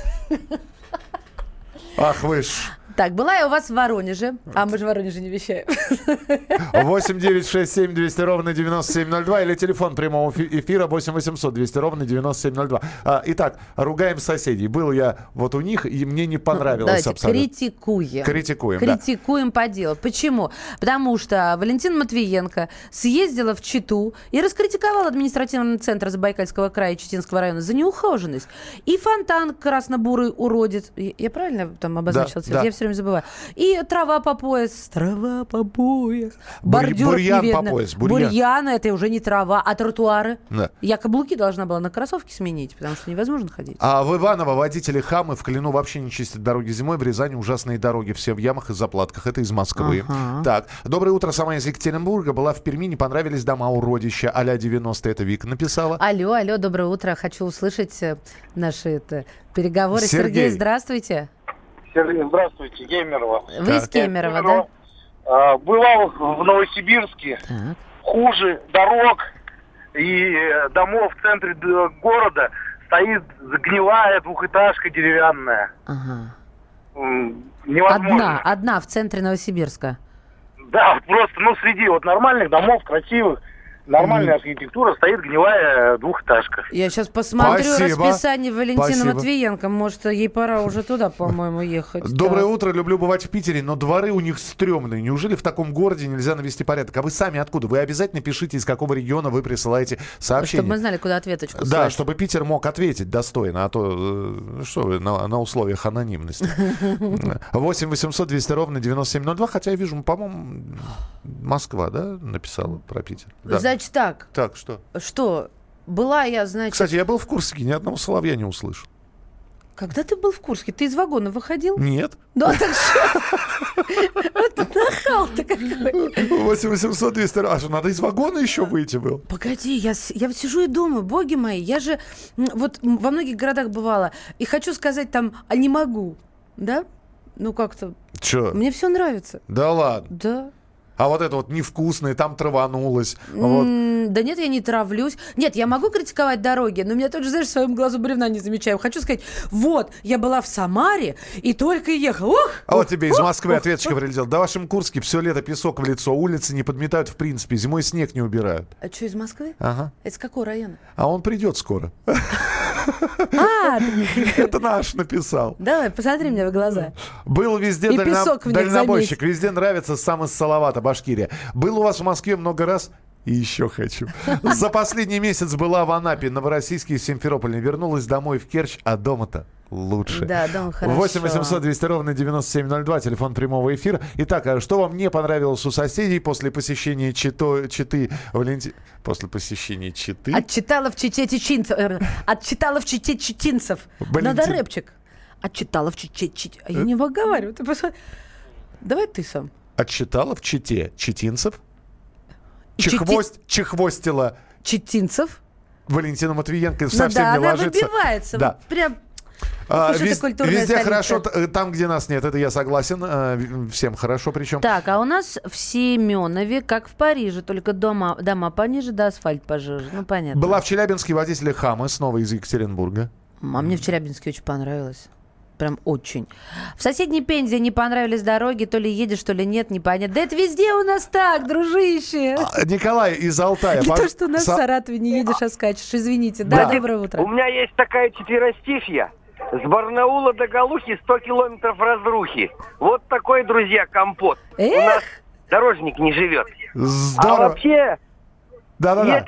Ах вы ж. Так, была я у вас в Воронеже. А мы же в Воронеже не вещаем. 8 9 6 7 200 ровно 9702 или телефон прямого эфира 8 800 200 ровно 9702. Итак, ругаем соседей. Был я вот у них, и мне не понравилось абсолютно. Критикуем по делу. Почему? Потому что Валентина Матвиенко съездила в Читу и раскритиковала административный центр Забайкальского края и Читинского района за неухоженность. И фонтан красно-бурый уродец. Я правильно там обозначила цвет? Да. Я все время забываю. И трава по пояс. Бордюров бурьян не видно. по пояс. Бурьян — это уже не трава, а тротуары. Да. Я каблуки должна была на кроссовки сменить, потому что невозможно ходить. А в Иваново водители хамы в Клину вообще не чистят дороги зимой. В Рязани ужасные дороги. Все в ямах и заплатках. Это из Москвы. Ага. Так. Доброе утро. Сама из Екатеринбурга. Была в Перми. Не понравились дома уродища. А-ля 90. Это Вика написала. Алло, доброе утро. Хочу услышать наши переговоры. Сергей, здравствуйте. Сергей, здравствуйте, Кемерово. Вы из Кемерово, да? Бывал в Новосибирске. Так. Хуже дорог и домов в центре города стоит гнилая двухэтажка деревянная. Ага. Невозможно. Одна в центре Новосибирска. Да, просто, среди нормальных домов, красивых, нормальная архитектура, стоит гнилая двухэтажка. Я сейчас посмотрю Спасибо. расписание Валентины Спасибо. Матвиенко. Может, ей пора уже туда, по-моему, ехать. Доброе Так. утро, люблю бывать в Питере, но дворы у них стрёмные. Неужели в таком городе нельзя навести порядок? А вы сами откуда? Вы обязательно пишите, из какого региона вы присылаете сообщение. Чтобы мы знали, куда ответочку Да, слать. чтобы Питер мог ответить достойно, а то что вы на условиях анонимности. 8 800 200 ровно 9702, хотя я вижу, по-моему, Москва, да, написала про Питер. Да. Значит так, Так, что? что, была я, значит... Кстати, я был в Курске, ни одного соловья не услышал. Когда ты был в Курске? Ты из вагона выходил? Нет. Да, так что? Вот нахал-то какой. 8 800 200 ровно. А что, надо из вагона еще выйти был? Погоди, я вот сижу и думаю, боги мои, я же вот во многих городах бывала, и хочу сказать там, а не могу, да? Ну как-то, Че? мне все нравится. Да ладно. Да. А вот это вот невкусное, там траванулось. Вот. Да нет, я не травлюсь. Нет, я могу критиковать дороги, но меня тоже, знаешь, в своем глазу бревна не замечаю. Хочу сказать, вот, я была в Самаре и только ехала. А вот тебе из Москвы ответочка прилетела. Да в вашем Курске все лето песок в лицо, улицы не подметают в принципе, зимой снег не убирают. А что, из Москвы? Ага. Это с какого района? А он придет скоро. А, Это наш написал. давай, посмотри мне в глаза. Был везде И песок в них дальнобойщик. заметь. Везде нравится сам из Салавата, Башкирия. Был у вас в Москве много раз? И еще хочу. За последний месяц была в Анапе, Новороссийске и Симферополе. Вернулась домой в Керчь, а дома-то лучше. Да, дома хорошо. 8 800 200 ровно 9702, телефон прямого эфира. Итак, а что вам не понравилось у соседей после посещения Читы После посещения Читы? Отчитала в Чите чечинцев. Отчитала в Чите чечинцев. Надо рэпчик. Отчитала в Чите чечинцев. А я не выговариваю. Ты посмотри. Давай ты сам. Отчитала в Чите читинцев? Чити- Чехвостила Читинцев. Валентина Матвиенко Ну совсем да, не она ложится. выбивается. Да. Вот прям. А, Слушай, это культурная везде столица. хорошо, там, где нас нет, это я согласен. Всем хорошо, причем. Так, а у нас в Семенове, как в Париже, только дома пониже, да асфальт пожиже. Ну, понятно. Была в Челябинске водитель Хамы, снова из Екатеринбурга. А мне в Челябинске очень понравилось. Прям очень. В соседней Пензе не понравились дороги, то ли едешь, то ли нет, непонятно. Да это везде у нас так, дружище. Николай из Алтая. Не то, что у нас в Саратове не едешь, а скачешь. Извините. Да, Да. доброе утро. У меня есть такая четверостишья. С Барнаула до Галухи 100 километров разрухи. Вот такой, друзья, компот. Эх! У нас дорожник не живет. Здорово. А вообще, Да-да-да.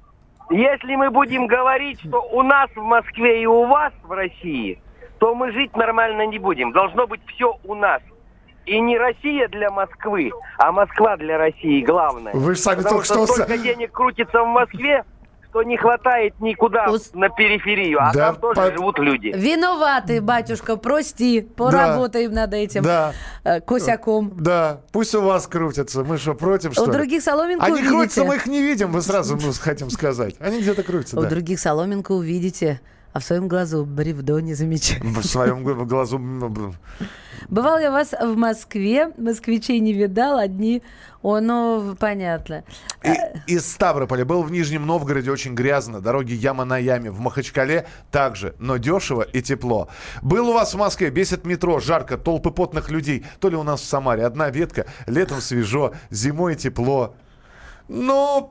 если мы будем говорить, что у нас в Москве и у вас в России, то мы жить нормально не будем. Должно быть все у нас. И не Россия для Москвы, а Москва для России главное. Вы же сами Потому только что... столько денег крутится в Москве, что не хватает никуда на периферию, а Да, там тоже живут люди. Виноваты, батюшка, прости. Поработаем над этим Да. косяком. Да, пусть у вас крутятся. Мы что, против, что У ли? других соломинку Они увидите. крутятся, мы их не видим, вы сразу хотим сказать. Они где-то крутятся, У да. других соломинку увидите, а в своем глазу бревно не замечаете. В своем глазу... Бывал я вас в Москве, москвичей не видал, одни... ну, понятно. Из Ставрополя. Был в Нижнем Новгороде, очень грязно. Дороги яма на яме. В Махачкале также, но дешево и тепло. Был у вас в Москве, бесит метро, жарко, толпы потных людей. То ли у нас в Самаре. Одна ветка, летом свежо, зимой тепло. Но...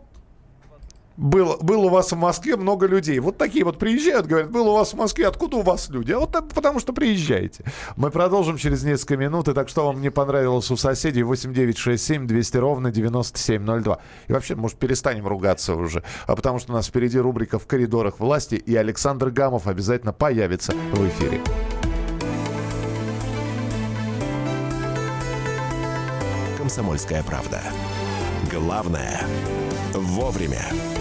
Было у вас в Москве много людей. Вот такие вот приезжают, говорят, было у вас в Москве, откуда у вас люди? А вот так, потому что приезжаете. Мы продолжим через несколько минут. Итак, что вам не понравилось у соседей? 8967 200 ровно 9702. И вообще, может, перестанем ругаться уже. А потому что у нас впереди рубрика «В коридорах власти», и Александр Гамов обязательно появится в эфире. «Комсомольская правда». Главное – вовремя.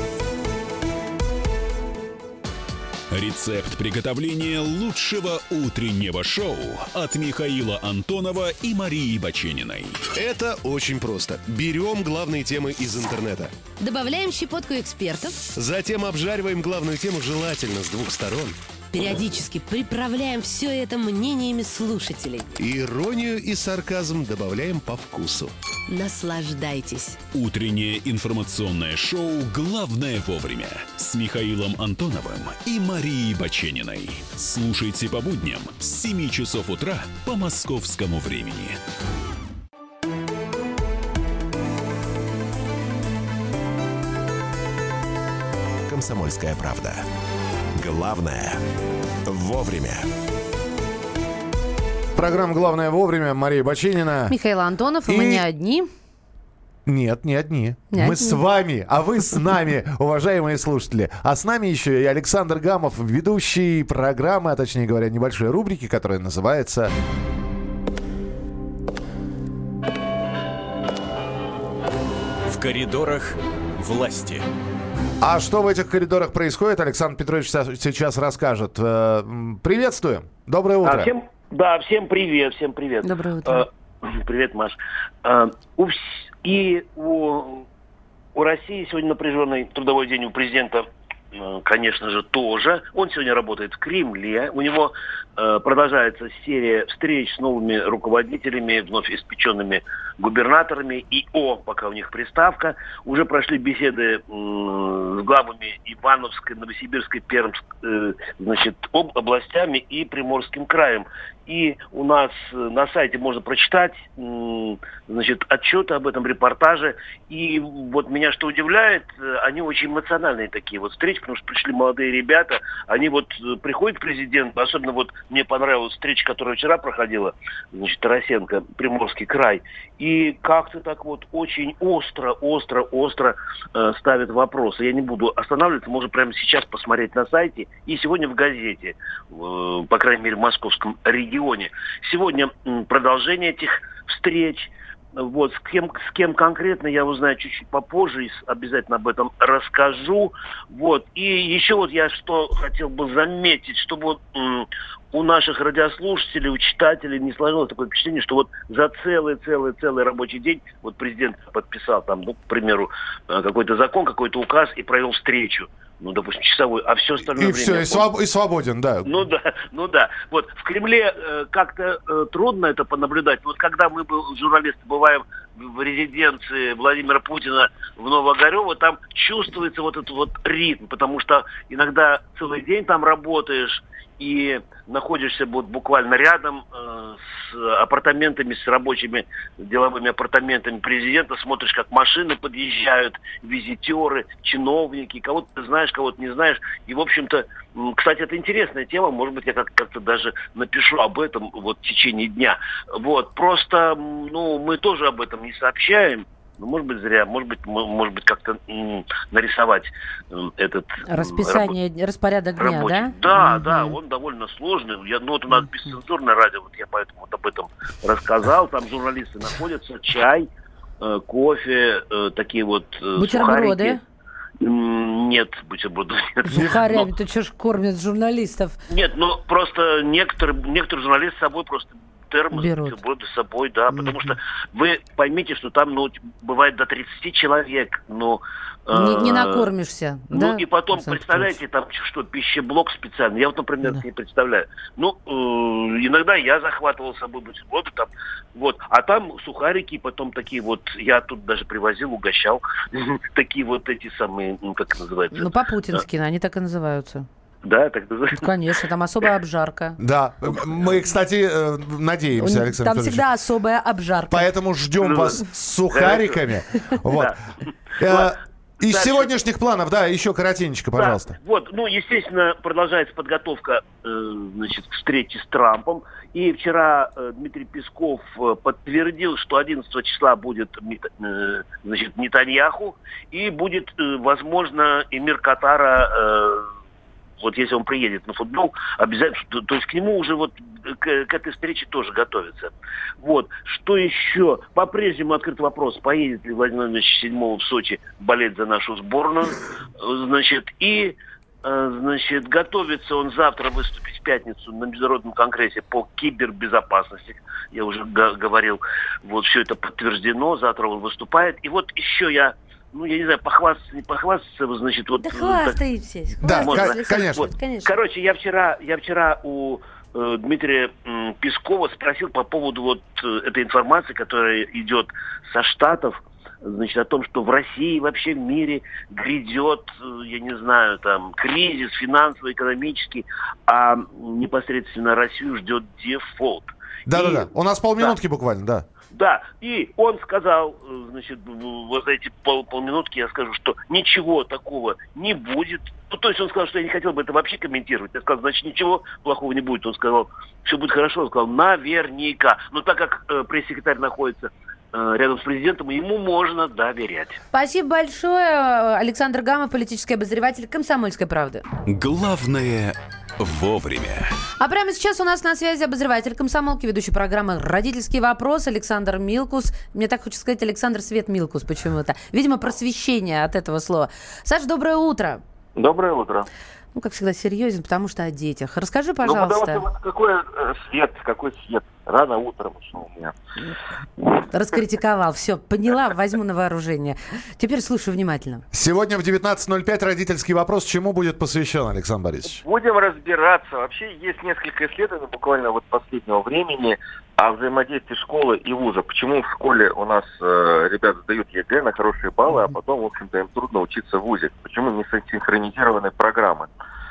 Рецепт приготовления лучшего утреннего шоу от Михаила Антонова и Марии Бачениной. Это очень просто. Берем главные темы из интернета. Добавляем щепотку экспертов. Затем обжариваем главную тему желательно с двух сторон. Периодически приправляем все это мнениями слушателей. Иронию и сарказм добавляем по вкусу. Наслаждайтесь. Утреннее информационное шоу «Главное вовремя» с Михаилом Антоновым и Марией Бачениной. Слушайте по будням с 7 часов утра по московскому времени. «Комсомольская правда». Главное – вовремя. Программа «Главное вовремя». Мария Баченина. Михаил Антонов, и мы не одни. Нет, не одни. Не Мы одни. с вами, а вы с нами, уважаемые слушатели. А с нами еще и Александр Гамов, ведущий программы, а точнее говоря, небольшой рубрики, которая называется... В коридорах власти. А что в этих коридорах происходит, Александр Петрович сейчас расскажет. Приветствуем. Доброе утро. Всем привет, всем привет. Доброе утро. Привет, Маш. У России сегодня напряженный трудовой день, у президента, конечно же, тоже. Он сегодня работает в Кремле. У него продолжается серия встреч с новыми руководителями, вновь испеченными губернаторами. ИО, пока у них приставка. Уже прошли беседы с главами Ивановской, Новосибирской, Пермской, областями и Приморским краем. И у нас на сайте можно прочитать, отчеты об этом, репортажи. И вот меня что удивляет, они очень эмоциональные такие вот встречи, потому что пришли молодые ребята, они вот приходят к президенту, особенно вот мне понравилась встреча, которая вчера проходила, Тарасенко, Приморский край, и как-то так вот очень остро ставят вопросы. Я не буду останавливаться, можно прямо сейчас посмотреть на сайте и сегодня в газете, по крайней мере в московском регионе. Сегодня продолжение этих встреч. Вот, с кем конкретно, я узнаю чуть-чуть попозже, и обязательно об этом расскажу. Вот. И еще вот я что хотел бы заметить, чтобы у наших радиослушателей, у читателей не сложилось такое впечатление, что вот за целый рабочий день вот президент подписал там, к примеру, какой-то закон, какой-то указ и провел встречу. Допустим, часовой, а все остальное и время... все, и свободен, да. Ну да. Вот в Кремле как-то трудно это понаблюдать. Вот когда мы, журналисты, бываем в резиденции Владимира Путина в Новоогарево, там чувствуется вот этот вот ритм, потому что иногда целый день там работаешь и находишься вот буквально рядом с апартаментами, с рабочими деловыми апартаментами президента, смотришь, как машины подъезжают, визитеры, чиновники, кого-то ты знаешь, кого-то не знаешь. И, в общем-то, кстати, это интересная тема, может быть, я как-то даже напишу об этом вот в течение дня. Вот, просто, мы тоже об этом не сообщаем. Может быть, зря, может быть, как-то нарисовать этот распорядок дня, рабочий. да? Да, он довольно сложный. У нас бесцензурное радио, вот я поэтому вот об этом рассказал. Там журналисты находятся, чай, кофе, такие вот бутерброды? Сухарики. Нет, бутербродов нет. Сухарями, ты что ж кормят журналистов? Нет, просто некоторые журналисты с собой просто термос, бутерброды с собой, да, потому что вы поймите, что там, бывает до 30 человек, не накормишься, да? И потом, представляете, там что, пищеблок специальный, я вот, например, не представляю. Иногда я захватывал с собой бутерброды там, вот, а там сухарики, потом такие вот, я тут даже привозил, угощал, такие вот эти самые, как называется? По-путински, они так и называются. Да, так называется. Конечно, там особая обжарка. Да, мы, кстати, надеемся, Александр Там всегда особая обжарка. Поэтому ждем вас с сухариками. Вот. Из сегодняшних планов, да, еще коротенечко, пожалуйста. Вот, естественно, продолжается подготовка, к встрече с Трампом. И вчера Дмитрий Песков подтвердил, что 11 числа будет, Нетаньяху, и будет, возможно, эмир Катара... Вот если он приедет на футбол, обязательно, то есть к нему уже вот к этой встрече тоже готовится. Вот. Что еще? По-прежнему открыт вопрос, поедет ли Владимир Владимирович 7 в Сочи болеть за нашу сборную. Готовится он завтра выступить в пятницу на Международном конгрессе по кибербезопасности. Я уже говорил, вот все это подтверждено, завтра он выступает. И вот еще я не знаю, похвастаться, не похвастаться, вот... Да хвастаетесь. Да, конечно. Вот. Короче, я вчера у Дмитрия Пескова спросил по поводу вот этой информации, которая идет со Штатов, о том, что в России, вообще в мире грядет, я не знаю, там, кризис финансово-экономический, а непосредственно Россию ждет дефолт. Да-да-да, у нас полминутки буквально, да. Да, и он сказал, значит, вот за эти полминутки я скажу, что ничего такого не будет. Ну, то есть он сказал, что я не хотел бы это вообще комментировать. Я сказал, значит, ничего плохого не будет. Он сказал, все будет хорошо. Он сказал, наверняка. Но так как пресс-секретарь находится рядом с президентом, ему можно доверять. Спасибо большое. Александр Гамов, политический обозреватель «Комсомольской правды». Главное вовремя. А прямо сейчас у нас на связи обозреватель «Комсомолки», ведущий программы «Родительский вопрос» Александр Милкус. Мне так хочется сказать Александр Свет Милкус почему-то. Видимо, просвещение от этого слова. Саша, доброе утро. Доброе утро. Ну, как всегда, серьезен, потому что о детях. Расскажи, пожалуйста. Ну, какой свет? Рано утром еще у меня. Раскритиковал. Все, поняла, возьму на вооружение. Теперь слушаю внимательно. Сегодня в 19:05 родительский вопрос. Чему будет посвящен, Александр Борисович? Будем разбираться. Вообще есть несколько исследований буквально вот последнего времени о взаимодействии школы и вуза. Почему в школе у нас ребята сдают ЕГЭ на хорошие баллы, а потом, в общем-то, им трудно учиться в вузе? Почему не синхронизированы программы?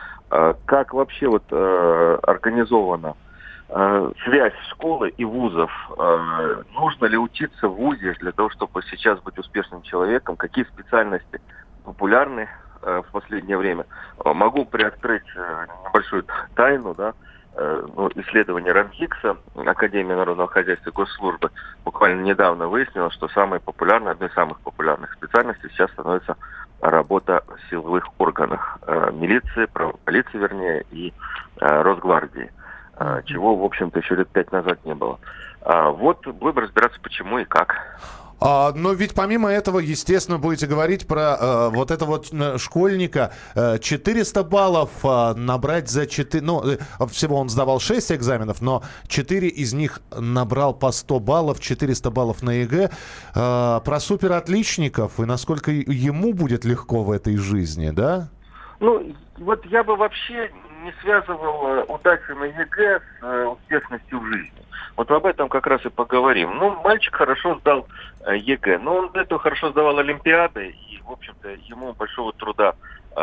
Как вообще вот организована связь школы и вузов? Нужно ли учиться в вузе для того, чтобы сейчас быть успешным человеком? Какие специальности популярны в последнее время? Могу приоткрыть небольшую тайну, да? Исследование РАНХИКСа, Академии народного хозяйства и госслужбы, буквально недавно выяснилось, что одной из самых популярных специальностей сейчас становится работа в силовых органах милиции, полиции, вернее, и Росгвардии, чего, в общем-то, еще лет 5 назад не было. Вот будем разбираться, почему и как. Но ведь помимо этого, естественно, будете говорить про вот этого школьника. 400 баллов набрать за 4... Ну, всего он сдавал 6 экзаменов, но 4 из них набрал по 100 баллов, 400 баллов на ЕГЭ. Про суперотличников и насколько ему будет легко в этой жизни, да? Ну, вот я бы вообще не связывал удачу на ЕГЭ с успешностью в жизни. Вот об этом как раз и поговорим. Ну, мальчик хорошо сдал ЕГЭ, но он до этого хорошо сдавал Олимпиады, и, в общем-то, ему большого труда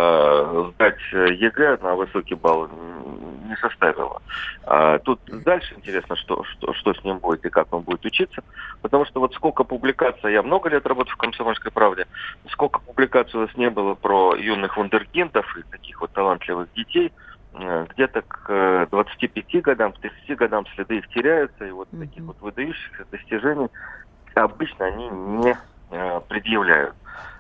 сдать ЕГЭ на высокий балл не составило. Тут дальше интересно, что с ним будет и как он будет учиться, потому что вот сколько публикаций, я много лет работаю в «Комсомольской правде», сколько публикаций у нас не было про юных вундеркиндов и таких вот талантливых детей, где-то к 25 годам, к 30 годам следы их теряются, и вот таких вот выдающихся достижений обычно они не предъявляют.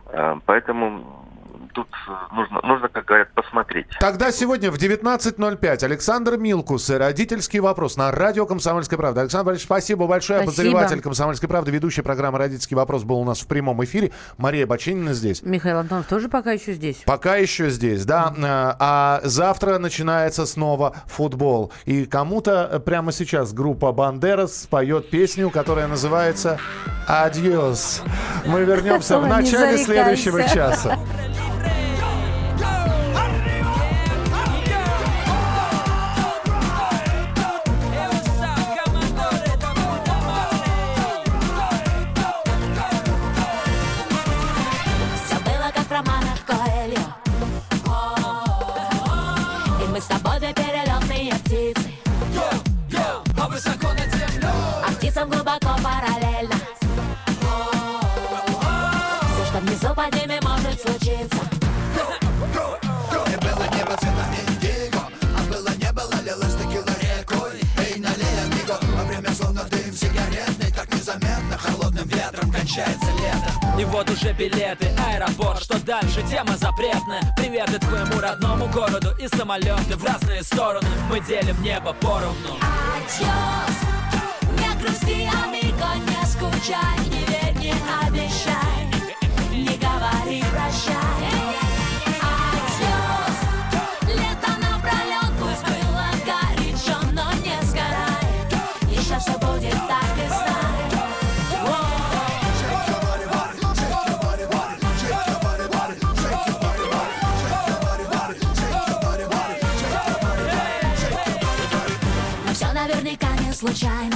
Поэтому тут нужно, как говорят, посмотреть. Тогда сегодня в 19:05 Александр Милкус, родительский вопрос на радио «Комсомольская правда». Александр Борисович, спасибо большое. Спасибо. Обозреватель «Комсомольской правды», ведущая программы «Родительский вопрос» был у нас в прямом эфире. Мария Баченина здесь. Михаил Антонов тоже пока еще здесь. Пока еще здесь, да. А завтра начинается снова футбол. И кому-то прямо сейчас группа «Бандерас» споет песню, которая называется «Адьос». Мы вернемся в начале следующего часа. Глубоко параллельно. Все, что внизу под ними может случиться. Не было небо цветами индиго, а было не было, лилось текила рекой. Эй, налей, амиго, а время словно дым сигаретный, так незаметно холодным ветром кончается лето. И вот уже билеты, аэропорт, что дальше, тема запретная. Приветы твоему родному городу и самолеты в разные стороны. Мы делим небо поровну. Адьос. Не грусти, амиго, не скучай, не верь, не обещай, не говори прощай. Адьос. Лето напролет, пусть было горячо, но не сгорай. Еще все будет так и знай. Но все наверняка не случайно.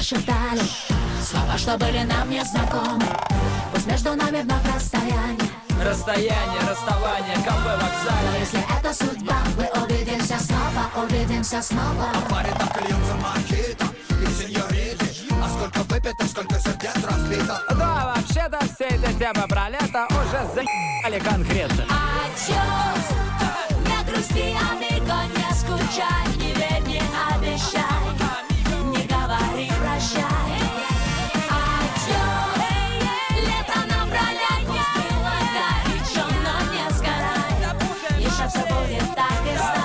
Шептали слова, что были нам незнакомы. Пусть между нами вновь расстояние, Расстояние, расставание, кафе, вокзале. Но если это судьба, мы увидимся снова. А парень так льется мохито и сеньориты. А сколько выпито, сколько сердец разбито. Да, вообще-то все эти темы про лето уже за***ли конкретно. Адьос, не грусти, амиго, не скучай, не верь, не обещай, не говори прощай. Адьос, лето напролет, пусть было горячо, но не сгорай, еще все будет так и знай.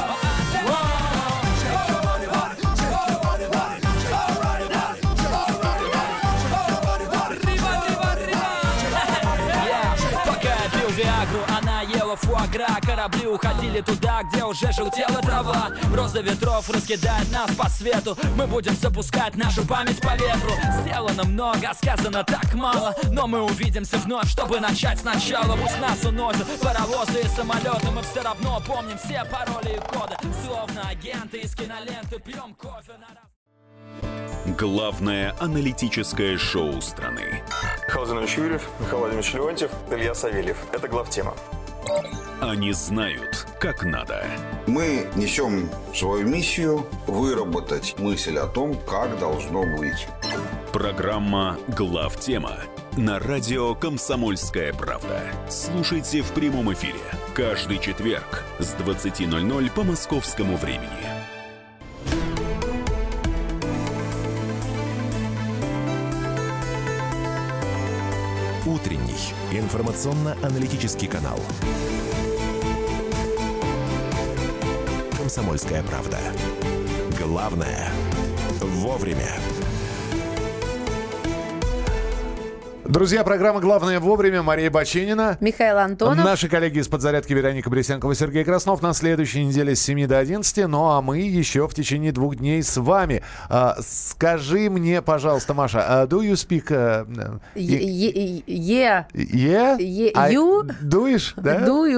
Она ела фуагра, корабли уходили туда, где уже желтела трава. Роза ветров раскидает нас по свету. Мы будем запускать нашу память по ветру. Сделано много, сказано так мало, но мы увидимся вновь, чтобы начать сначала. Пусть нас уносят паровозы и самолеты, мы все равно помним все пароли и коды. Словно агенты из киноленты, пьем кофе на раз. Главное аналитическое шоу страны. Михаил Зинович Юрьев, Михаил Владимирович Леонтьев, Илья Савельев. Это главтема. Они знают, как надо. Мы несем свою миссию выработать мысль о том, как должно быть. Программа «Главтема» на радио «Комсомольская правда». Слушайте в прямом эфире каждый четверг с 20:00 по московскому времени. Утренний информационно-аналитический канал. «Комсомольская правда». Главное – вовремя. Друзья, программа «Главное вовремя». Мария Баченина. Михаил Антонов. Наши коллеги из «Подзарядки» Вероника Борисенкова, Сергей Краснов. На следующей неделе с 7 до 11. Ну, а мы еще в течение 2 дней с вами. Скажи мне, пожалуйста, Маша, do you speak... Yeah. You? Дуешь, да?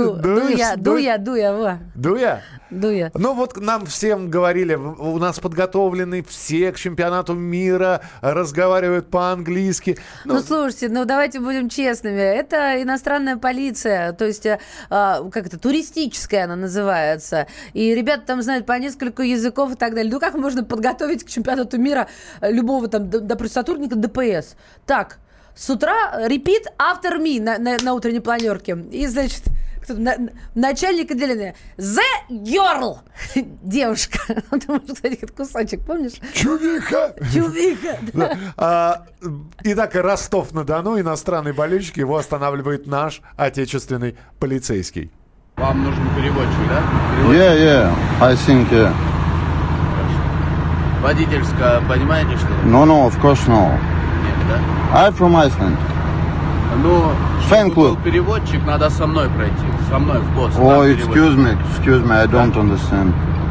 Дуя. Ну вот нам всем говорили, у нас подготовлены все к чемпионату мира, разговаривают по-английски. Ну, слушайте, давайте будем честными. Это иностранная полиция, то есть, как это, туристическая она называется. И ребята там знают по несколько языков и так далее. Ну, как можно подготовить к чемпионату мира любого там, допустим, сотрудника ДПС? Так, с утра repeat after me на утренней планерке. И, значит... Начальник отделения. The girl. Девушка. Ты можешь, кстати, этот кусочек, помнишь? Чувиха. Да. Итак, Ростов-на-Дону, иностранный болельщик, его останавливает наш отечественный полицейский. Вам нужен переводчик, да? Yeah, I think, yeah. Водительское, понимаете, что ли? No, of course no. Нет, да? I'm from Iceland. Ну, чтобы был переводчик, надо со мной пройти. Со мной в босс. Oh, excuse me, I don't understand.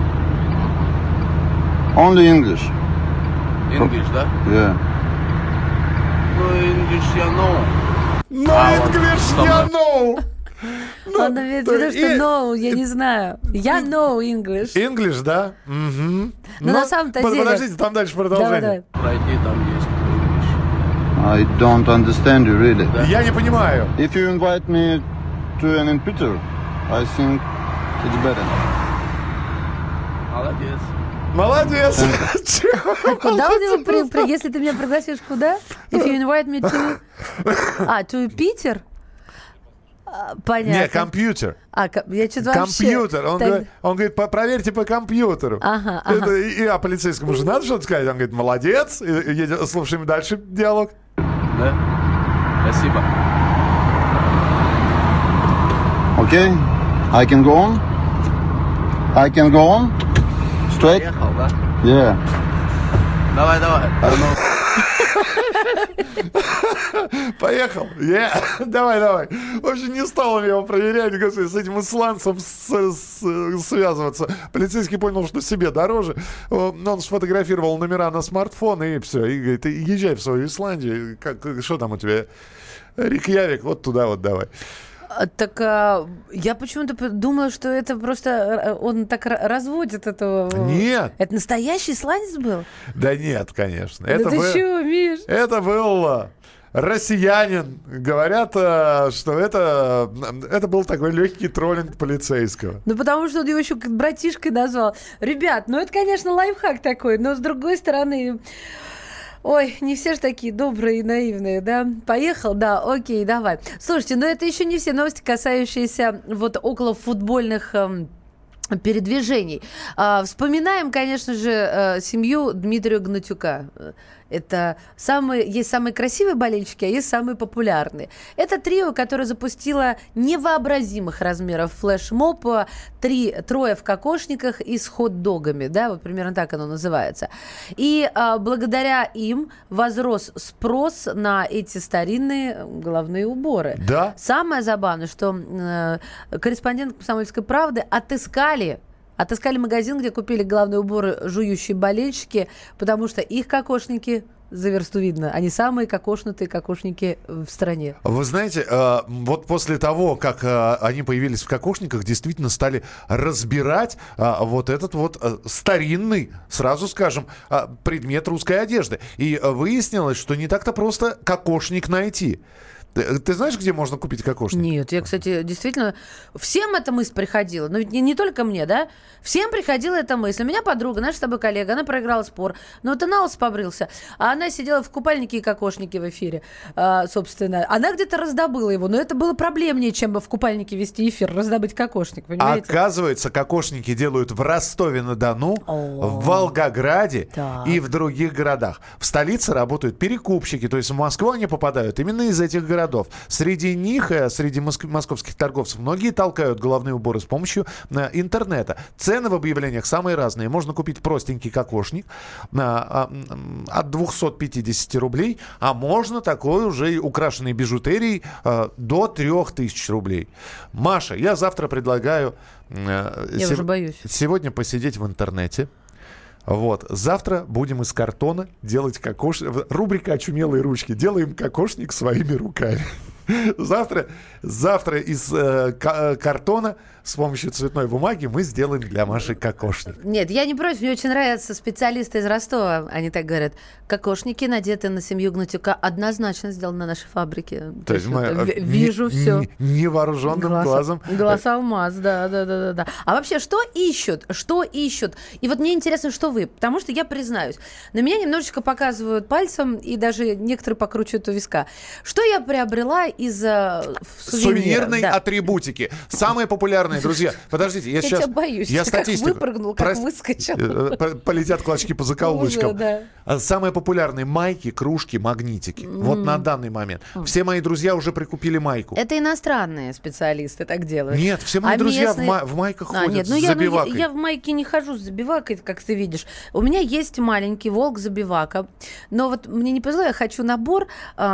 Only English. English, да? Yeah. Ну, English я know. No, English я know. Он имеет в виду, что no, я не знаю. Я know English. English, да? Угу. Но на самом-то деле... Подождите, там дальше продолжение. Давай. Пройти там есть. I don't understand you really. Я не понимаю. If you invite me to an interpreter, I think it's better. Молодец. А куда у него, если ты меня пригласишь, куда? If you invite me to... to Питер? Понятно. Не, компьютер. Я что-то вообще... Компьютер. Он говорит, проверьте по компьютеру. А полицейскому же надо что-то сказать. Он говорит, молодец. Слушаем дальше диалог. Да? Спасибо. Okay, I can go on? I can go on? Straight? Поехал, да? Yeah. Давай. Поехал. Давай. Вообще не стал он его проверять, господи, с этим исландцем связываться. Полицейский понял, что себе дороже. Он сфотографировал номера на смартфон и все. И говорит, езжай в свою Исландию. Что там у тебя? Рейкьявик, вот туда вот давай. Так я почему-то думала, что это просто он так разводит этого. Нет. Это настоящий исландец был? Да нет, конечно. Да ты чего, Миш? Это был россиянин. Говорят, что это был такой легкий троллинг полицейского. Ну, потому что он его еще братишкой назвал. Ребят, ну это, конечно, лайфхак такой, но с другой стороны... Ой, не все же такие добрые и наивные, да? Поехал? Да, окей, давай. Слушайте, но это еще не все новости, касающиеся вот околофутбольных передвижений. Вспоминаем, конечно же, семью Дмитрия Гнатюка. Это есть самые красивые болельщики, а есть самые популярные. Это трио, которое запустило невообразимых размеров флешмоб. Трое в кокошниках и с хот-догами. Да, вот примерно так оно называется. И благодаря им возрос спрос на эти старинные головные уборы. Да. Самое забавное, что корреспондент «Комсомольской правды» отыскали магазин, где купили головные уборы жующие болельщики, потому что их кокошники, за версту видно, они самые кокошнутые кокошники в стране. Вы знаете, вот после того, как они появились в кокошниках, действительно стали разбирать вот этот вот старинный, сразу скажем, предмет русской одежды. И выяснилось, что не так-то просто кокошник найти. Ты знаешь, где можно купить кокошник? Нет, я, кстати, действительно... Всем эта мысль приходила. Но ведь не только мне, да? Всем приходила эта мысль. У меня подруга, наша с тобой коллега, она проиграла спор. Но вот на лысо побрился. А она сидела в купальнике и кокошнике в эфире, собственно. Она где-то раздобыла его. Но это было проблемнее, чем в купальнике вести эфир, раздобыть кокошник, понимаете? Оказывается, кокошники делают в Ростове-на-Дону, в Волгограде и в других городах. В столице работают перекупщики. То есть в Москву они попадают именно из этих городов. Среди них, среди московских торговцев, многие толкают головные уборы с помощью интернета. Цены в объявлениях самые разные. Можно купить простенький кокошник от 250 рублей, а можно такой уже украшенный бижутерией до 3000 рублей. Маша, я завтра предлагаю уже боюсь. Сегодня посидеть в интернете. Вот. Завтра будем из картона делать кокошник. Рубрика «Очумелые ручки». Делаем кокошник своими руками. Завтра из картона с помощью цветной бумаги мы сделаем для Маши кокошник. Нет, я не против. Мне очень нравятся специалисты из Ростова. Они так говорят. Кокошники, надеты на семью Гнатюка, однозначно сделаны на нашей фабрике. То есть вижу все. Невооруженным глазом. Глаз алмаз, да. А вообще, что ищут? И вот мне интересно, что вы. Потому что я признаюсь, на меня немножечко показывают пальцем, и даже некоторые покручивают у виска. Что я приобрела из сувенирной атрибутики? Самые популярные, друзья. Подождите, я сейчас... тебя боюсь. Я статистику. Как выпрыгнул, как выскочил. Полетят клочки по закоулочкам. Самые популярные майки, кружки, магнитики. Вот на данный момент. Все мои друзья уже прикупили майку. Это иностранные специалисты так делают. Нет, все мои друзья в майках ходят с забивакой. Я в майке не хожу с забивакой, как ты видишь. У меня есть маленький волк-забивака. Но вот мне не повезло, я хочу набор.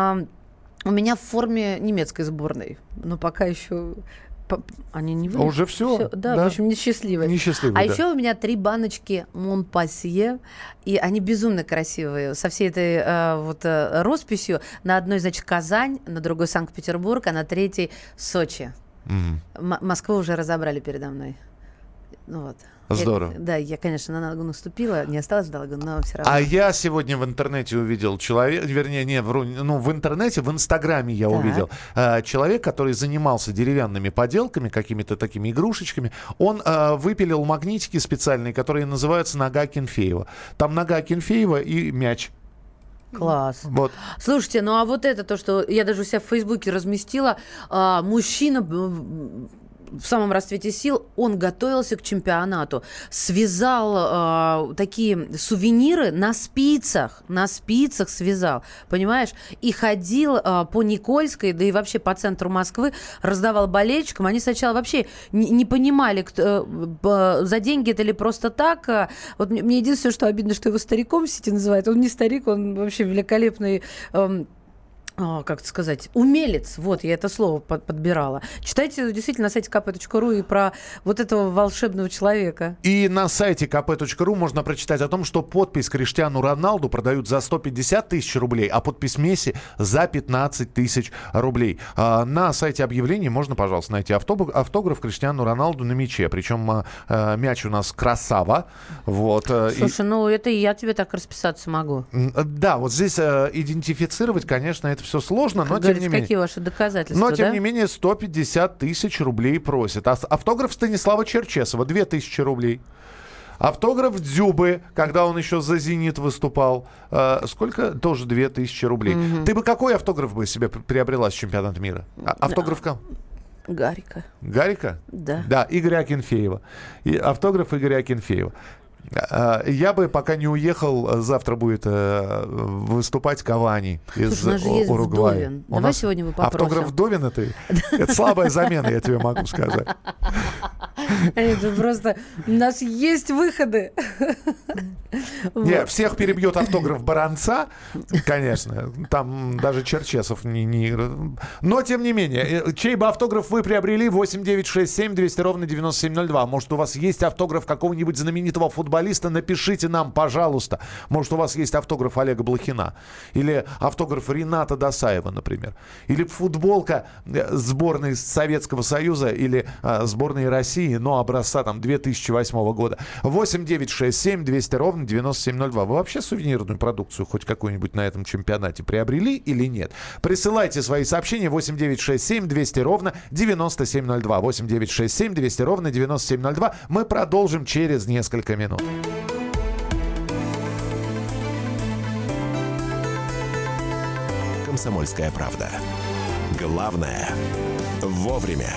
У меня в форме немецкой сборной. Но пока еще... Они не вылезли. Уже все? Да, в общем, несчастливые. Еще у меня 3 баночки Монпассье, и они безумно красивые. Со всей этой росписью. На одной, значит, Казань, на другой Санкт-Петербург, а на третьей Сочи. Москву уже разобрали передо мной. Ну вот. Здорово. Я, конечно, на ногу наступила, не осталось в долгу, но все равно. А я сегодня в интернете увидел человека, в интернете, в Инстаграме я увидел человек, который занимался деревянными поделками, какими-то такими игрушечками. Он выпилил магнитики специальные, которые называются «Нога Акинфеева». Там нога Акинфеева и мяч. Класс. Вот. Слушайте, ну а вот это то, что я даже у себя в Фейсбуке разместила, мужчина... В самом расцвете сил он готовился к чемпионату, связал такие сувениры на спицах связал, понимаешь, и ходил по Никольской, да и вообще по центру Москвы, раздавал болельщикам. Они сначала вообще не понимали, за деньги это или просто так. Вот мне единственное, что обидно, что его стариком в сети называют. Он не старик, он вообще великолепный... как это сказать, умелец, вот, я это слово подбирала. Читайте действительно на сайте kp.ru и про вот этого волшебного человека. И на сайте kp.ru можно прочитать о том, что подпись Криштиану Роналду продают за 150 тысяч рублей, а подпись Месси за 15 тысяч рублей. На сайте объявлений можно, пожалуйста, найти автограф Криштиану Роналду на мяче. Причем мяч у нас красава. Вот. Слушай, ну это и я тебе так расписаться могу. Да, вот здесь идентифицировать, конечно, это все сложно, но Как тем говорится, не менее. какие ваши доказательства, Но, тем да? не менее, 150 тысяч рублей просят. Автограф Станислава Черчесова 2000 рублей. Автограф Дзюбы, когда он еще за «Зенит» выступал, сколько? Тоже 2000 рублей. Ты бы какой автограф бы себе приобрела с чемпионата мира? Автограф кого? Гарика. Гарика? Да. Да, Игоря Акинфеева. Автограф Игоря Акинфеева. Я бы, пока не уехал, завтра будет выступать Кавани из Слушай, у нас же есть Уругвая. Вдовин. Давай сегодня вы попросим. Автограф Вдовин это слабая замена, я тебе могу сказать. Это просто... У нас есть выходы. Не, всех перебьет автограф Баранца, конечно. Там даже Черчесов не... Но, тем не менее, чей бы автограф вы приобрели? 8967 200 ровно 9702. Может, у вас есть автограф какого-нибудь знаменитого футболиста? Напишите нам, пожалуйста. Может, у вас есть автограф Олега Блохина. Или автограф Рената Досаева, например. Или футболка сборной Советского Союза или сборной России, но образца там 2008 года. 8967 200 ровно 9702. Вы вообще сувенирную продукцию хоть какую-нибудь на этом чемпионате приобрели или нет? Присылайте свои сообщения 8967 200 ровно 9702. 8967 200 ровно 9702. Мы продолжим через несколько минут. «Комсомольская правда». Главное – вовремя.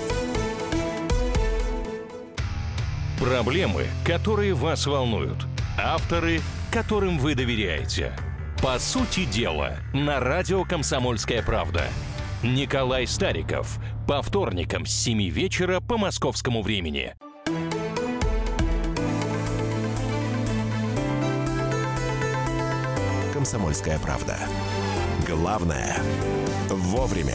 Проблемы, которые вас волнуют. Авторы, которым вы доверяете. По сути дела, на радио «Комсомольская правда». Николай Стариков. По вторникам с 7 вечера по московскому времени. «Комсомольская правда». Главное – вовремя.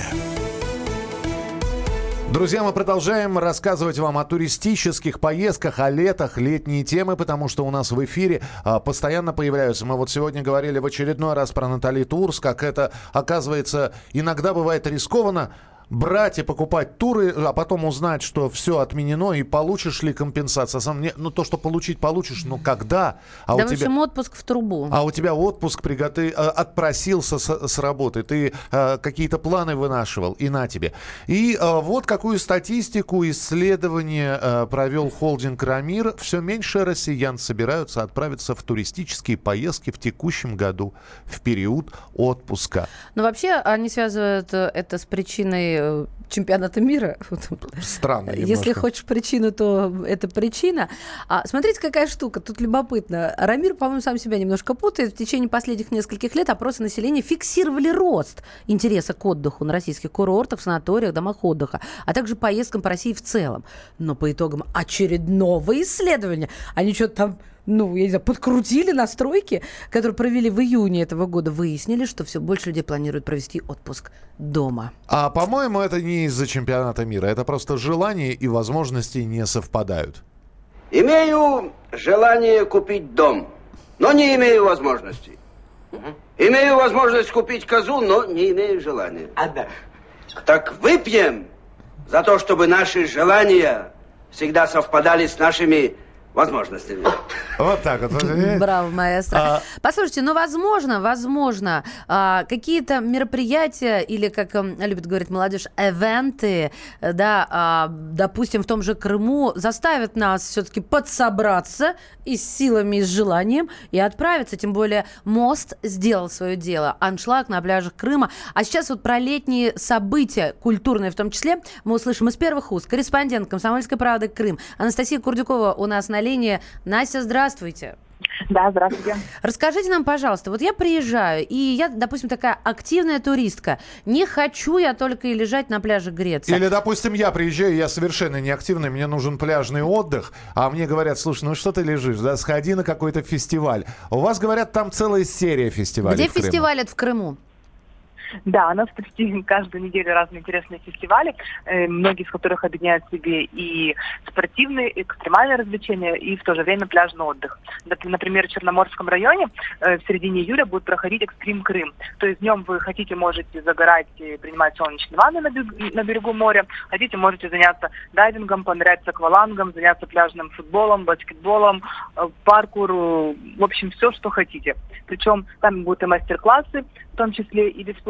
Друзья, мы продолжаем рассказывать вам о туристических поездках, о летах, летние темы, потому что у нас в эфире постоянно появляются. Мы вот сегодня говорили в очередной раз про Натали Турс, как это, оказывается, иногда бывает рискованно брать и покупать туры, а потом узнать, что все отменено, и получишь ли компенсацию. Ну, то, что получить получишь, но когда? Да, в общем, отпуск в трубу. А у тебя отпуск, ты отпросился с работы, ты какие-то планы вынашивал, и на тебе. И вот какую статистику, исследование провел холдинг «Рамир». Все меньше россиян собираются отправиться в туристические поездки в текущем году, в период отпуска. Но вообще они связывают это с причиной чемпионата мира. Странно немножко. Если хочешь причину, то это причина. Смотрите, какая штука, тут любопытно. Рамир, по-моему, сам себя немножко путает. В течение последних нескольких лет опросы населения фиксировали рост интереса к отдыху на российских курортах, санаториях, домах отдыха, а также поездкам по России в целом. Но по итогам очередного исследования они что-то там, я не знаю, подкрутили настройки, которые провели в июне этого года, выяснили, что все больше людей планируют провести отпуск дома. А, по-моему, это не из-за чемпионата мира. Это просто желания и возможности не совпадают. Имею желание купить дом, но не имею возможности. Имею возможность купить козу, но не имею желания. Так выпьем за то, чтобы наши желания всегда совпадали с нашими возможностями. Вот так вот. Браво, маэстро. Послушайте, возможно, какие-то мероприятия или, как любит говорить молодежь, эвенты, да, допустим, в том же Крыму, заставят нас все-таки подсобраться и с силами, и с желанием, и отправиться. Тем более мост сделал свое дело. Аншлаг на пляжах Крыма. А сейчас вот про летние события, культурные в том числе, мы услышим из первых уст. Корреспондент «Комсомольской правды» Крым Анастасия Курдюкова у нас на линии. Настя, здравствуйте. Да, здравствуйте. Расскажите нам, пожалуйста, вот я приезжаю, и я, допустим, такая активная туристка. Не хочу я только и лежать на пляже греться. Или, допустим, я приезжаю, я совершенно неактивный, мне нужен пляжный отдых, а мне говорят, слушай, ну что ты лежишь, да, сходи на какой-то фестиваль. У вас, говорят, там целая серия фестивалей. Где фестиваль в Крыму? Да, у нас почти каждую неделю разные интересные фестивали, многие из которых объединяют в себе и спортивные, и экстремальные развлечения, и в то же время пляжный отдых. Например, в Черноморском районе в середине июля будет проходить Экстрим Крым. То есть днем вы хотите, можете загорать, принимать солнечные ванны на берегу моря, хотите, можете заняться дайвингом, понырять с аквалангом, заняться пляжным футболом, баскетболом, паркур, в общем, все, что хотите. Причем там будут и мастер-классы, в том числе и бесплатно.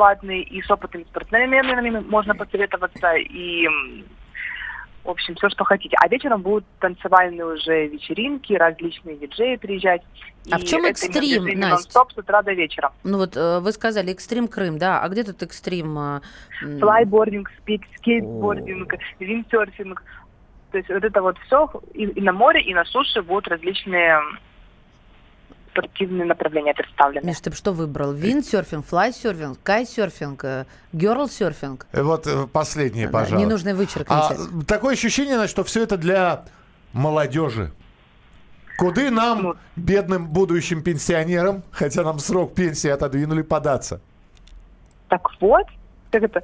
бесплатный, и с опытными спортсменами можно посоветоваться, и, в общем, все, что хотите. А вечером будут танцевальные уже вечеринки, различные диджеи приезжать. А в чем экстрим, Настя? Нон-стоп с утра до вечера. Ну вот вы сказали экстрим Крым, да? А где тут экстрим? Флайбординг, скейтбординг, виндсерфинг. То есть вот это вот все и на море, и на суше будут различные спортивные направления представлены. Миш, ты что выбрал? Виндсерфинг, флайсерфинг, кайтсерфинг, герлсерфинг? Вот последнее, пожалуйста. Ненужное вычеркните. Такое ощущение, что все это для молодежи. Куда нам, бедным будущим пенсионерам, хотя нам срок пенсии отодвинули, податься? Так вот, как это...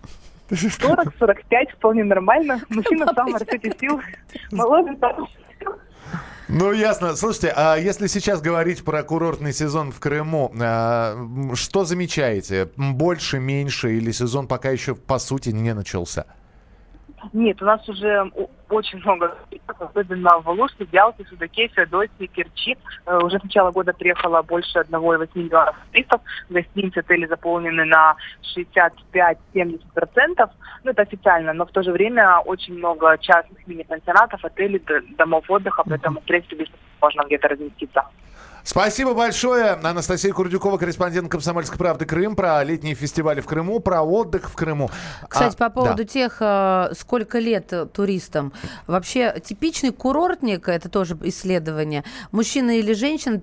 40-45 вполне нормально. Мужчина в самом расцвете сил. Молодой, Ну, ясно. Слушайте, а если сейчас говорить про курортный сезон в Крыму, что замечаете? Больше, меньше или сезон пока еще, по сути, не начался? Нет, у нас уже очень много, особенно в Алуште, Ялте, Судаке, Феодосии, Керчи. Уже с начала года приехало больше 1,8 миллиона туристов. Гостиницы, отели заполнены на 65-70%. Ну, это официально, но в то же время очень много частных мини-пансионатов, отелей, домов отдыха, поэтому, в принципе, можно где-то разместиться. Спасибо большое. Анастасия Курдюкова, корреспондент «Комсомольской правды» Крым, про летние фестивали в Крыму, про отдых в Крыму. Кстати, по поводу тех, сколько лет туристам. Вообще, типичный курортник, это тоже исследование, мужчина или женщина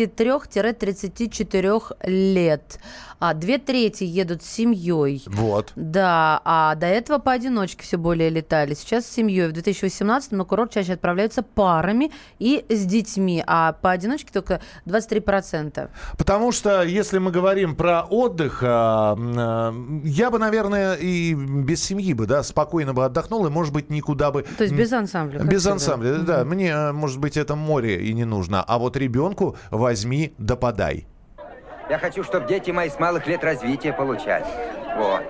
33-34 лет. 2/3 едут с семьей. Вот. Да, а до этого поодиночке все более летали. Сейчас с семьей. В 2018 на курорт чаще отправляются парами и с детьми, а поодиночке только 23%. Потому что, если мы говорим про отдых, я бы, наверное, и без семьи бы, да, спокойно бы отдохнул, и, может быть, никуда бы... То есть без ансамбля? Без ансамбля, да. Мне, может быть, это море и не нужно. А вот ребенку возьми да подай. Я хочу, чтобы дети мои с малых лет развития получали. Вот.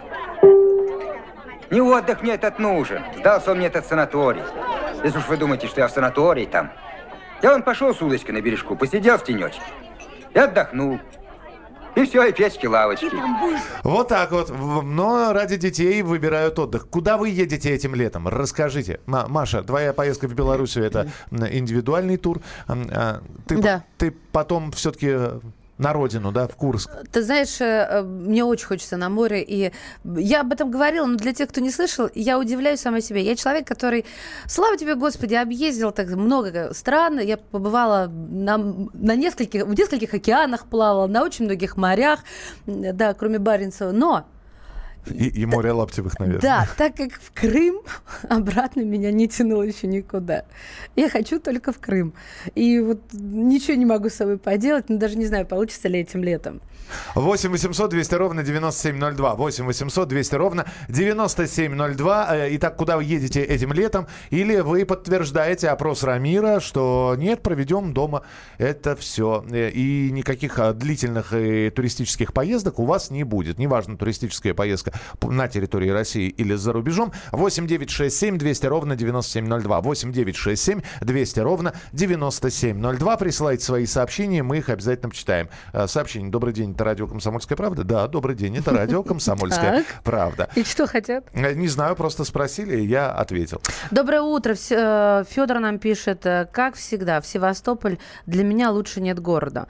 Не отдых мне этот нужен. Сдался он мне этот санаторий. Если уж вы думаете, что я в санатории там. Я вон пошел с удочкой на бережку, посидел в тенечке. И отдохнул. И все, и печки, лавочки. Вот так вот. Но ради детей выбирают отдых. Куда вы едете этим летом? Расскажите. Маша, твоя поездка в Белоруссию — это индивидуальный тур. Ты потом все-таки... На родину, да, в Курск. Ты знаешь, мне очень хочется на море, и я об этом говорила, но для тех, кто не слышал, я удивляюсь сама себе. Я человек, который, слава тебе, Господи, объездил так много стран, я побывала в нескольких океанах плавала, на очень многих морях, да, кроме Баренцева, но... И море Лаптевых, наверное. Да, так как в Крым обратно меня не тянуло еще никуда. Я хочу только в Крым. И вот ничего не могу с собой поделать, но даже не знаю, получится ли этим летом. 8 800 200 ровно 9702. 8 800 200 ровно 9702. Итак, куда вы едете этим летом? Или вы подтверждаете опрос Рамира, что нет, проведем дома это все. И никаких длительных туристических поездок у вас не будет. Неважно, туристическая поездка на территории России или за рубежом. 8 967 200 ровно 9702. 8 967 200 ровно 9702. Присылайте свои сообщения, мы их обязательно почитаем. Сообщение. Добрый день, это радио «Комсомольская правда». Да, добрый день, это радио «Комсомольская правда». И что хотят? Не знаю, просто спросили, и я ответил. Доброе утро. Федор нам пишет, как всегда, в Севастополь для меня лучше нет города.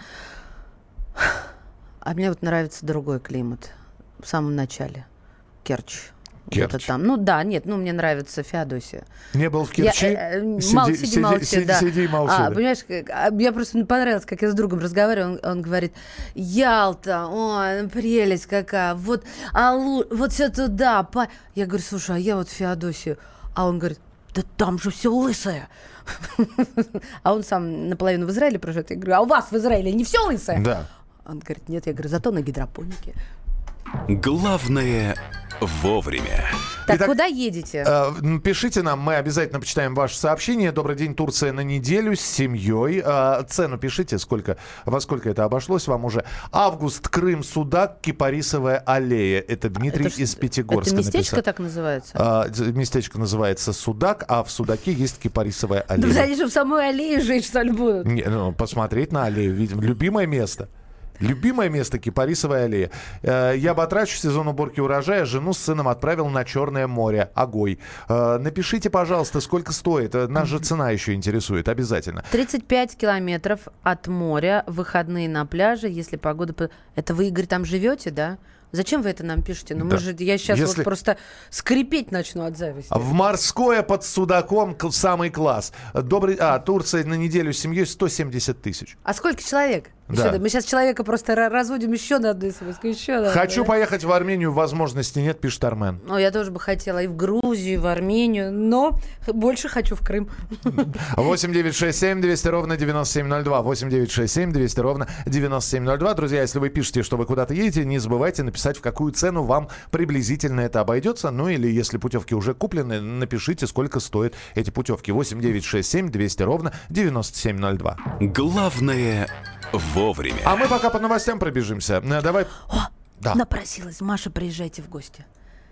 А мне вот нравится другой климат. В самом начале. Керчь. Керчь. Там. Ну да, нет, мне нравится Феодосия. Не был в Керчи? Сиди и молчи. Понимаешь, мне просто понравилось, как я с другом разговариваю, он говорит, Ялта, ой, прелесть какая, вот все туда. Я говорю, слушай, а я вот в Феодосию. А он говорит, да там же все лысое. А он сам наполовину в Израиле прожит. Я говорю, а у вас в Израиле не все лысое? Да. Он говорит, нет, я говорю, зато на гидропонике. Главное вовремя. Так, итак, куда едете? Пишите нам, мы обязательно почитаем ваше сообщение. Добрый день, Турция на неделю с семьей. Цену пишите, во сколько это обошлось вам уже. Август, Крым, Судак, Кипарисовая аллея. Это Дмитрий из Пятигорска написал. Это местечко так называется? Местечко называется Судак, а в Судаке есть Кипарисовая аллея. Да, они же в самой аллее жить, что ли, будут? Посмотреть на аллею, видимо, любимое место. Любимое место — Кипарисовая аллея. Я батрачу в сезон уборки урожая. Жену с сыном отправил на Черное море. Огой. Напишите, пожалуйста, сколько стоит. Нас же цена еще интересует. Обязательно. 35 километров от моря. Выходные на пляже. Если погода... Это вы, Игорь, там живете, да? Зачем вы это нам пишете? Ну, Да. я сейчас Если- вот просто скрипеть начну от зависти. В морское под Судаком самый класс. Турция на неделю с семьей 170 тысяч. А сколько человек? Да. Еще, мы сейчас человека просто разводим еще на одну смс, еще на одну. Хочу поехать в Армению, возможности нет, пишет Армен. Ну, я тоже бы хотела и в Грузию, и в Армению, но больше хочу в Крым. 8 200 ровно 9702. 8 200 ровно 9702. Друзья, если вы пишете, что вы куда-то едете, не забывайте написать, в какую цену вам приблизительно это обойдется. Ну или если путевки уже куплены, напишите, сколько стоят эти путевки. 8 200 ровно 9702. Главное вовремя. А мы пока по новостям пробежимся. Давай. Да. Напросилась. Маша, приезжайте в гости.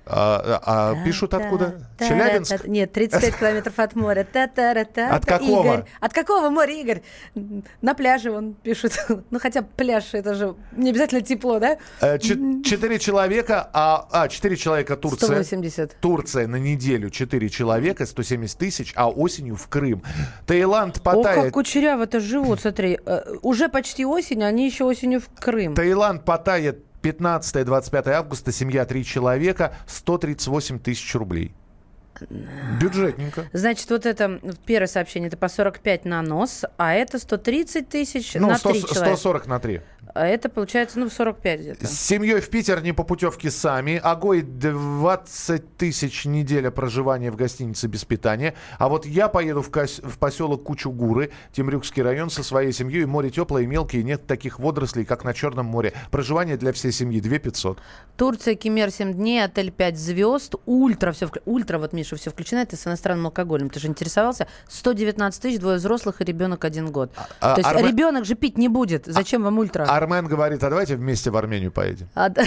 Пишут откуда? Челябинск? Нет, 35 километров от моря. От какого? Игорь. От какого моря, Игорь? На пляже он пишет. Ну, хотя пляж, это же не обязательно тепло, да? 4 человека, 4 человека Турция. 180. Турция на неделю 4 человека, 170 тысяч, а осенью в Крым. Таиланд, О, Паттайя. как кучеряво-то живут, смотри. Уже почти осень, они еще осенью в Крым. Таиланд, Паттайя, 15-25 августа, семья 3 человека, 138 тысяч рублей. Бюджетненько. Значит, вот это первое сообщение, это по 45 на нос, а это 130 тысяч Ну, на 3 человека. 140 на 3. А это получается, 45 где-то. С семьей в Питер не по путевке сами. Огой 20 тысяч неделя проживания в гостинице без питания. А вот я поеду в поселок Кучугуры, Темрюкский район, со своей семьей. Море теплое и мелкие, нет таких водорослей, как на Черном море. Проживание для всей семьи 2500. Турция, Кемер 7 дней, отель 5 звезд, ультра, вот, Миша, все включено, это с иностранным алкоголем. Ты же интересовался? 119 тысяч, 2 взрослых и ребенок 1 год. То есть ребенок же пить не будет. Зачем вам ультра? Армен говорит, а давайте вместе в Армению поедем.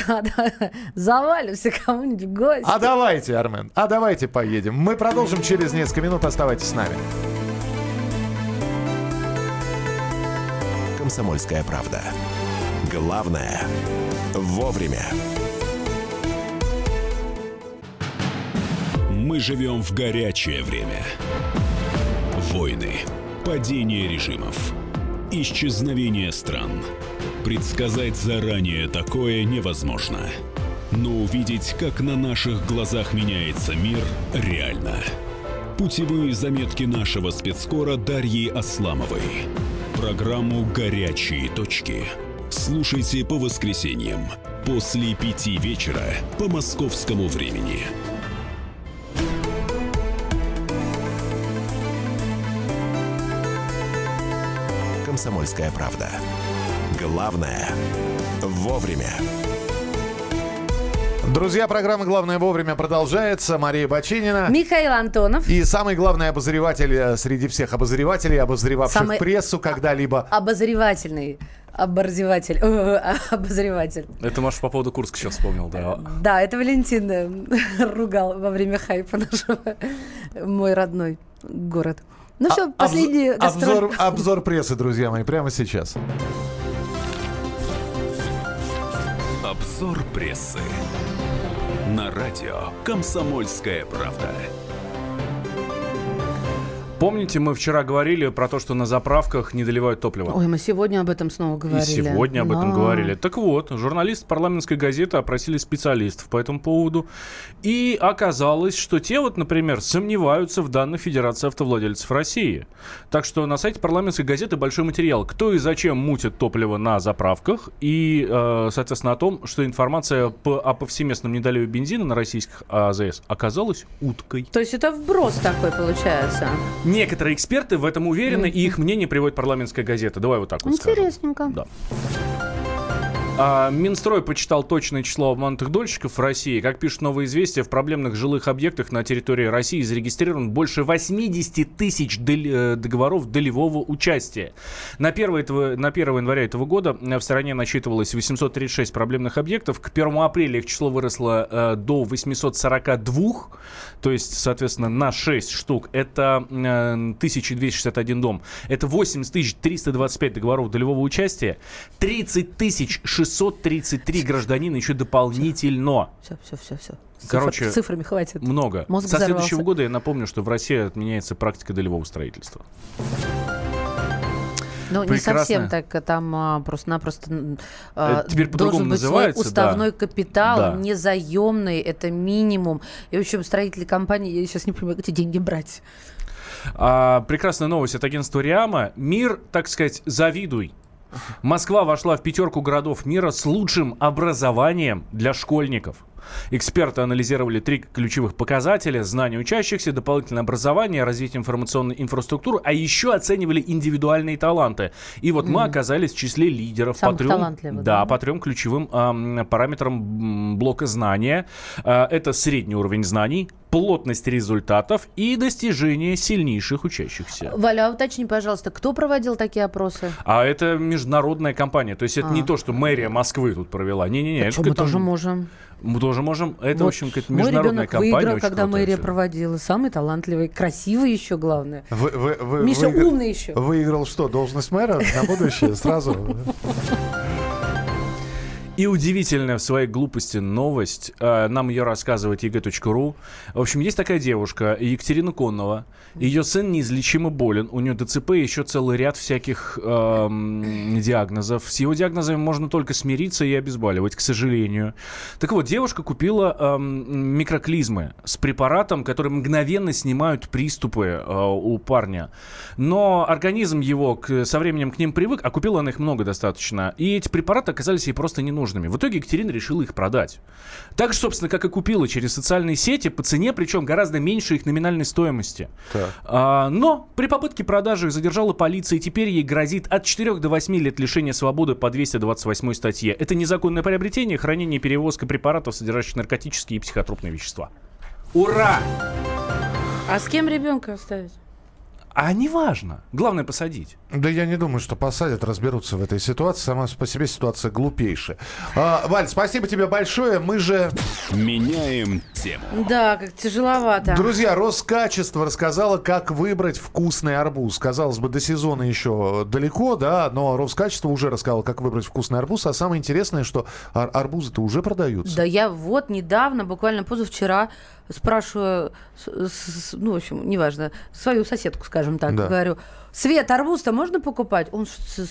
Завалимся кому-нибудь в гости. А давайте, Армен, давайте поедем. Мы продолжим через несколько минут. Оставайтесь с нами. «Комсомольская правда». Главное – вовремя. Мы живем в горячее время. Войны, падение режимов, исчезновение стран. Предсказать заранее такое невозможно. Но увидеть, как на наших глазах меняется мир, реально. Путевые заметки нашего спецкора Дарьи Асламовой. Программу «Горячие точки». Слушайте по воскресеньям после 5 вечера по московскому времени. «Комсомольская правда». Главное – вовремя. Друзья, программа «Главное вовремя» продолжается. Мария Баченина. Михаил Антонов. И самый главный обозреватель среди всех обозревателей, обозревавших Самый прессу когда-либо. Обозревательный. Обозреватель. Это Маша по поводу Курска сейчас вспомнил, да. Да, это Валентин ругал во время хайпа нашего. Мой родной город. Ну все, последний Обзор прессы, друзья мои, прямо сейчас. Обзор прессы. На радио «Комсомольская правда». Помните, мы вчера говорили про то, что на заправках не доливают топливо? Ой, мы сегодня об этом снова говорили. И сегодня об этом говорили. Так вот, журналисты парламентской газеты опросили специалистов по этому поводу. И оказалось, что те вот, например, сомневаются в данных Федерации автовладельцев России. Так что на сайте парламентской газеты большой материал, кто и зачем мутит топливо на заправках. И, соответственно, о том, что информация о повсеместном недоливе бензина на российских АЗС оказалась уткой. То есть это вброс такой получается? Некоторые эксперты в этом уверены, и их мнение приводит парламентская газета. Давай вот так вот скажем. Интересненько. Да. Минстрой почитал точное число обманутых дольщиков в России. Как пишет «Новое известие», в проблемных жилых объектах на территории России зарегистрировано больше 80 тысяч договоров долевого участия. На 1 января этого года в стране насчитывалось 836 проблемных объектов. К 1 апреля их число выросло до 842, то есть, соответственно, на 6 штук. Это 1261 дом. Это 80 325 договоров долевого участия. 30 633 гражданина еще дополнительно. Все. Короче, цифрами хватит. Много. Мозг Со взорвался. следующего года я напомню, что в России отменяется практика долевого строительства. Ну, не совсем так, там просто-напросто теперь должен быть свой уставной капитал, да. незаемный, это минимум. И, в общем, строители компании, я сейчас не понимаю, где эти деньги брать. Прекрасная новость от агентства РИАМа. Мир, так сказать, завидуй. Москва вошла в 5 городов мира с лучшим образованием для школьников. Эксперты анализировали 3 ключевых показателя: знания учащихся, дополнительное образование, развитие информационной инфраструктуры, а еще оценивали индивидуальные таланты. И вот мы оказались в числе лидеров по 3 ключевым параметрам блока знания. Это средний уровень знаний, плотность результатов и достижение сильнейших учащихся. Валя, уточни, пожалуйста, кто проводил такие опросы? А это международная компания. То есть это не то, что мэрия Москвы тут провела. Не-не-не. Мы тоже можем. Мы тоже можем. Это, вот в общем, какая-то международная компания. Мой ребенок выиграл, когда мэрия проводила. Самый талантливый, красивый еще, главное. Миша умный еще. Выиграл что, должность мэра на будущее сразу? И удивительная в своей глупости новость. Нам ее рассказывает ЕГЭ.ру. В общем, есть такая девушка, Екатерина Коннова. Ее сын неизлечимо болен. У нее ДЦП и еще целый ряд всяких диагнозов. С его диагнозами можно только смириться и обезболивать, к сожалению. Так вот, девушка купила микроклизмы с препаратом, которые мгновенно снимают приступы у парня. Но организм его со временем к ним привык, а купила она их много достаточно. И эти препараты оказались ей просто ненужными. В итоге Екатерина решила их продать. Так же, собственно, как и купила через социальные сети, по цене, причем гораздо меньше их номинальной стоимости. Но при попытке продажи их задержала полиция, и теперь ей грозит от 4 до 8 лет лишения свободы по 228 статье. Это незаконное приобретение, хранение и перевозка препаратов, содержащих наркотические и психотропные вещества. Ура! А с кем ребенка оставить? А неважно. Главное посадить. Да я не думаю, что посадят, разберутся в этой ситуации. Сама по себе ситуация глупейшая. Валь, спасибо тебе большое. Мы же... Меняем тему. Да, как тяжеловато. Друзья, Роскачество рассказала, как выбрать вкусный арбуз. Казалось бы, до сезона еще далеко, да, но Роскачество уже рассказало, как выбрать вкусный арбуз. А самое интересное, что арбузы-то уже продаются. Да, я вот недавно, буквально позавчера, спрашиваю, ну, в общем, неважно, свою соседку, скажем так, говорю: Свет, арбуз-то можно покупать? Он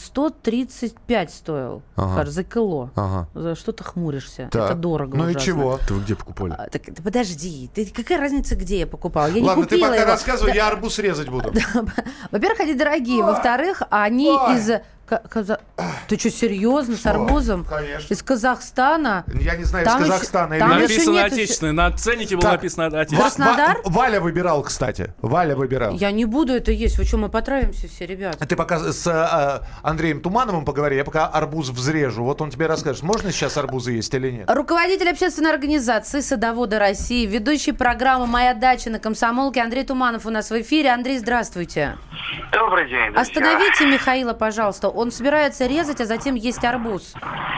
135 стоил, кажется, за кило. За что ты хмуришься? Так. Это дорого. Ну ужасно. И чего? Ты где покупали? Так, подожди, какая разница, где я покупала? Я Ладно, не купила ты пока его. рассказывай, я арбуз резать буду. Во-первых, они дорогие. Во-вторых, они из... Ты что, серьезно, с арбузом? Конечно. Из Казахстана? Я не знаю, из Казахстана или нет. Написано отечественное. На ценнике было написано отечественное. Краснодар? Валя выбирал, кстати. Валя выбирал. Я не буду это есть. Вы что, мы потравимся все, ребят? Ты пока с Андреем Тумановым поговори, я пока арбуз взрежу. Вот он тебе расскажет, можно сейчас арбузы есть или нет. Руководитель общественной организации «Садоводы России», ведущий программы «Моя дача» на Комсомолке Андрей Туманов у нас в эфире. Андрей, здравствуйте. Добрый день, друзья. Остановите Михаила, пожалуйста. Он собирается резать, а затем есть арбуз.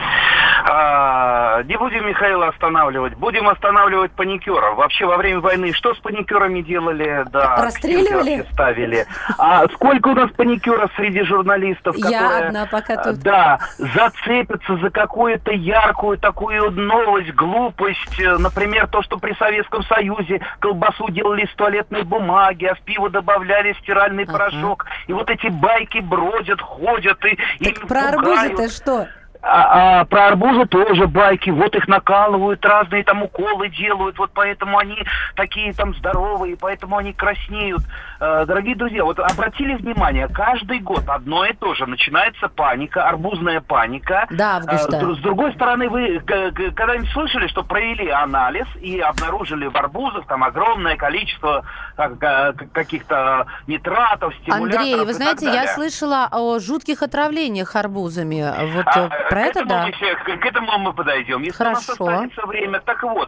Не будем Михаила останавливать. Будем останавливать паникеров. Вообще, во время войны что с паникерами делали? Да, расстреливали? Ставили. А сколько у нас паникеров среди журналистов, которые... Я одна пока тут. Да, зацепятся за какую-то яркую такую новость, глупость. Например, то, что при Советском Союзе колбасу делали из туалетной бумаги, а в пиво добавляли стиральный порошок. И вот эти байки бродят, ходят и про арбузы-то что? Про арбузы тоже байки, вот их накалывают, разные там уколы делают, вот поэтому они такие там здоровые, поэтому они краснеют. Дорогие друзья, вот обратили внимание, каждый год одно и то же, начинается паника, арбузная паника. Да, Августа. С другой стороны, вы когда-нибудь слышали, что провели анализ и обнаружили в арбузах там огромное количество каких-то нитратов, стимуляторов? Андрей, вы знаете, я слышала о жутких отравлениях арбузами. Вот Про это да. К этому мы подойдем. Если Хорошо. у нас останется время, так вот,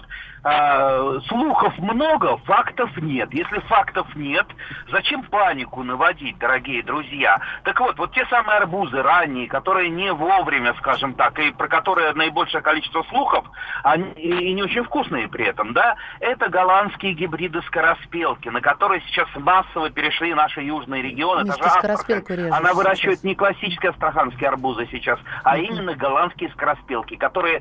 слухов много, фактов нет. Если фактов нет, зачем панику наводить, дорогие друзья? Так вот, вот те самые арбузы ранние, которые не вовремя, скажем так, и про которые наибольшее количество слухов, они и не очень вкусные при этом, да, это голландские гибриды скороспелки, на которые сейчас массово перешли наши южные регионы. Мишка, Даже скороспелку Астрахань, режешь она выращивает сейчас. не классические астраханские арбузы сейчас, а именно голландские скороспелки, которым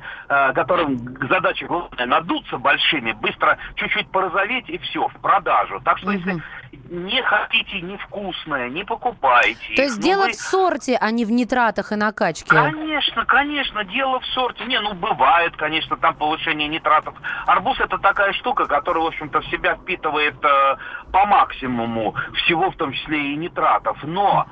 задача главная надуться большими, быстро чуть-чуть порозоветь и все, в продажу. Так что если не хотите невкусное, не покупайте. То есть дело в сорте, а не в нитратах и накачке. Конечно, дело в сорте. Не, ну бывает, конечно, там повышение нитратов. Арбуз это такая штука, которая, в общем-то, в себя впитывает по максимуму всего, в том числе и нитратов. Но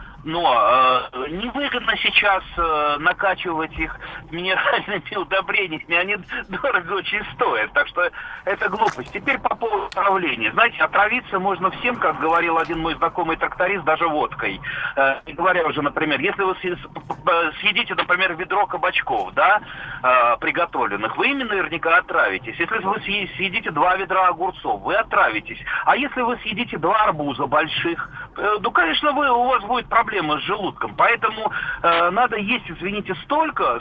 невыгодно сейчас накачивать их минеральными удобрениями, они дорого очень стоят, так что это глупость. Теперь по поводу отравления. Знаете, отравиться можно всем, как говорил один мой знакомый тракторист, даже водкой. Не говоря уже, например, если вы съедите, например, ведро кабачков, да, приготовленных, вы ими наверняка отравитесь. Если вы съедите 2 ведра огурцов, вы отравитесь. А если вы съедите 2 арбуза больших, ну, конечно, у вас будет проблема с желудком. Поэтому надо есть, извините, столько,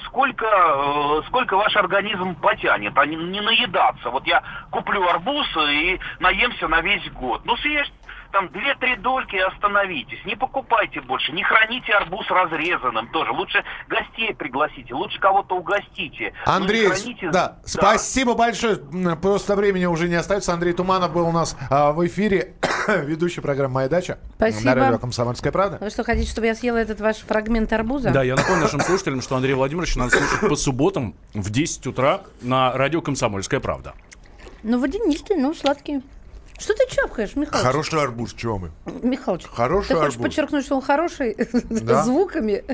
сколько ваш организм потянет, а не наедаться. Вот я куплю арбуз и наемся на весь год. Ну, съешьте там 2-3 дольки и остановитесь. Не покупайте больше, не храните арбуз разрезанным тоже. Лучше гостей пригласите, лучше кого-то угостите. Андрей, да, спасибо большое. Просто времени уже не остается. Андрей Туманов был у нас в эфире, ведущий программы «Моя дача». Спасибо. На радио «Комсомольская правда». Вы что, хотите, чтобы я съела этот ваш фрагмент арбуза? Да, я напомню нашим слушателям, что Андрея Владимировича надо слушать по субботам в 10 утра на радио «Комсомольская правда». Ну, водянистый, ну, сладкий. Что ты чапкаешь, Михалыч? Хороший арбуз, чего мы? Михалыч, хороший ты хочешь арбуз. подчеркнуть, что он хороший? Да. Звуками?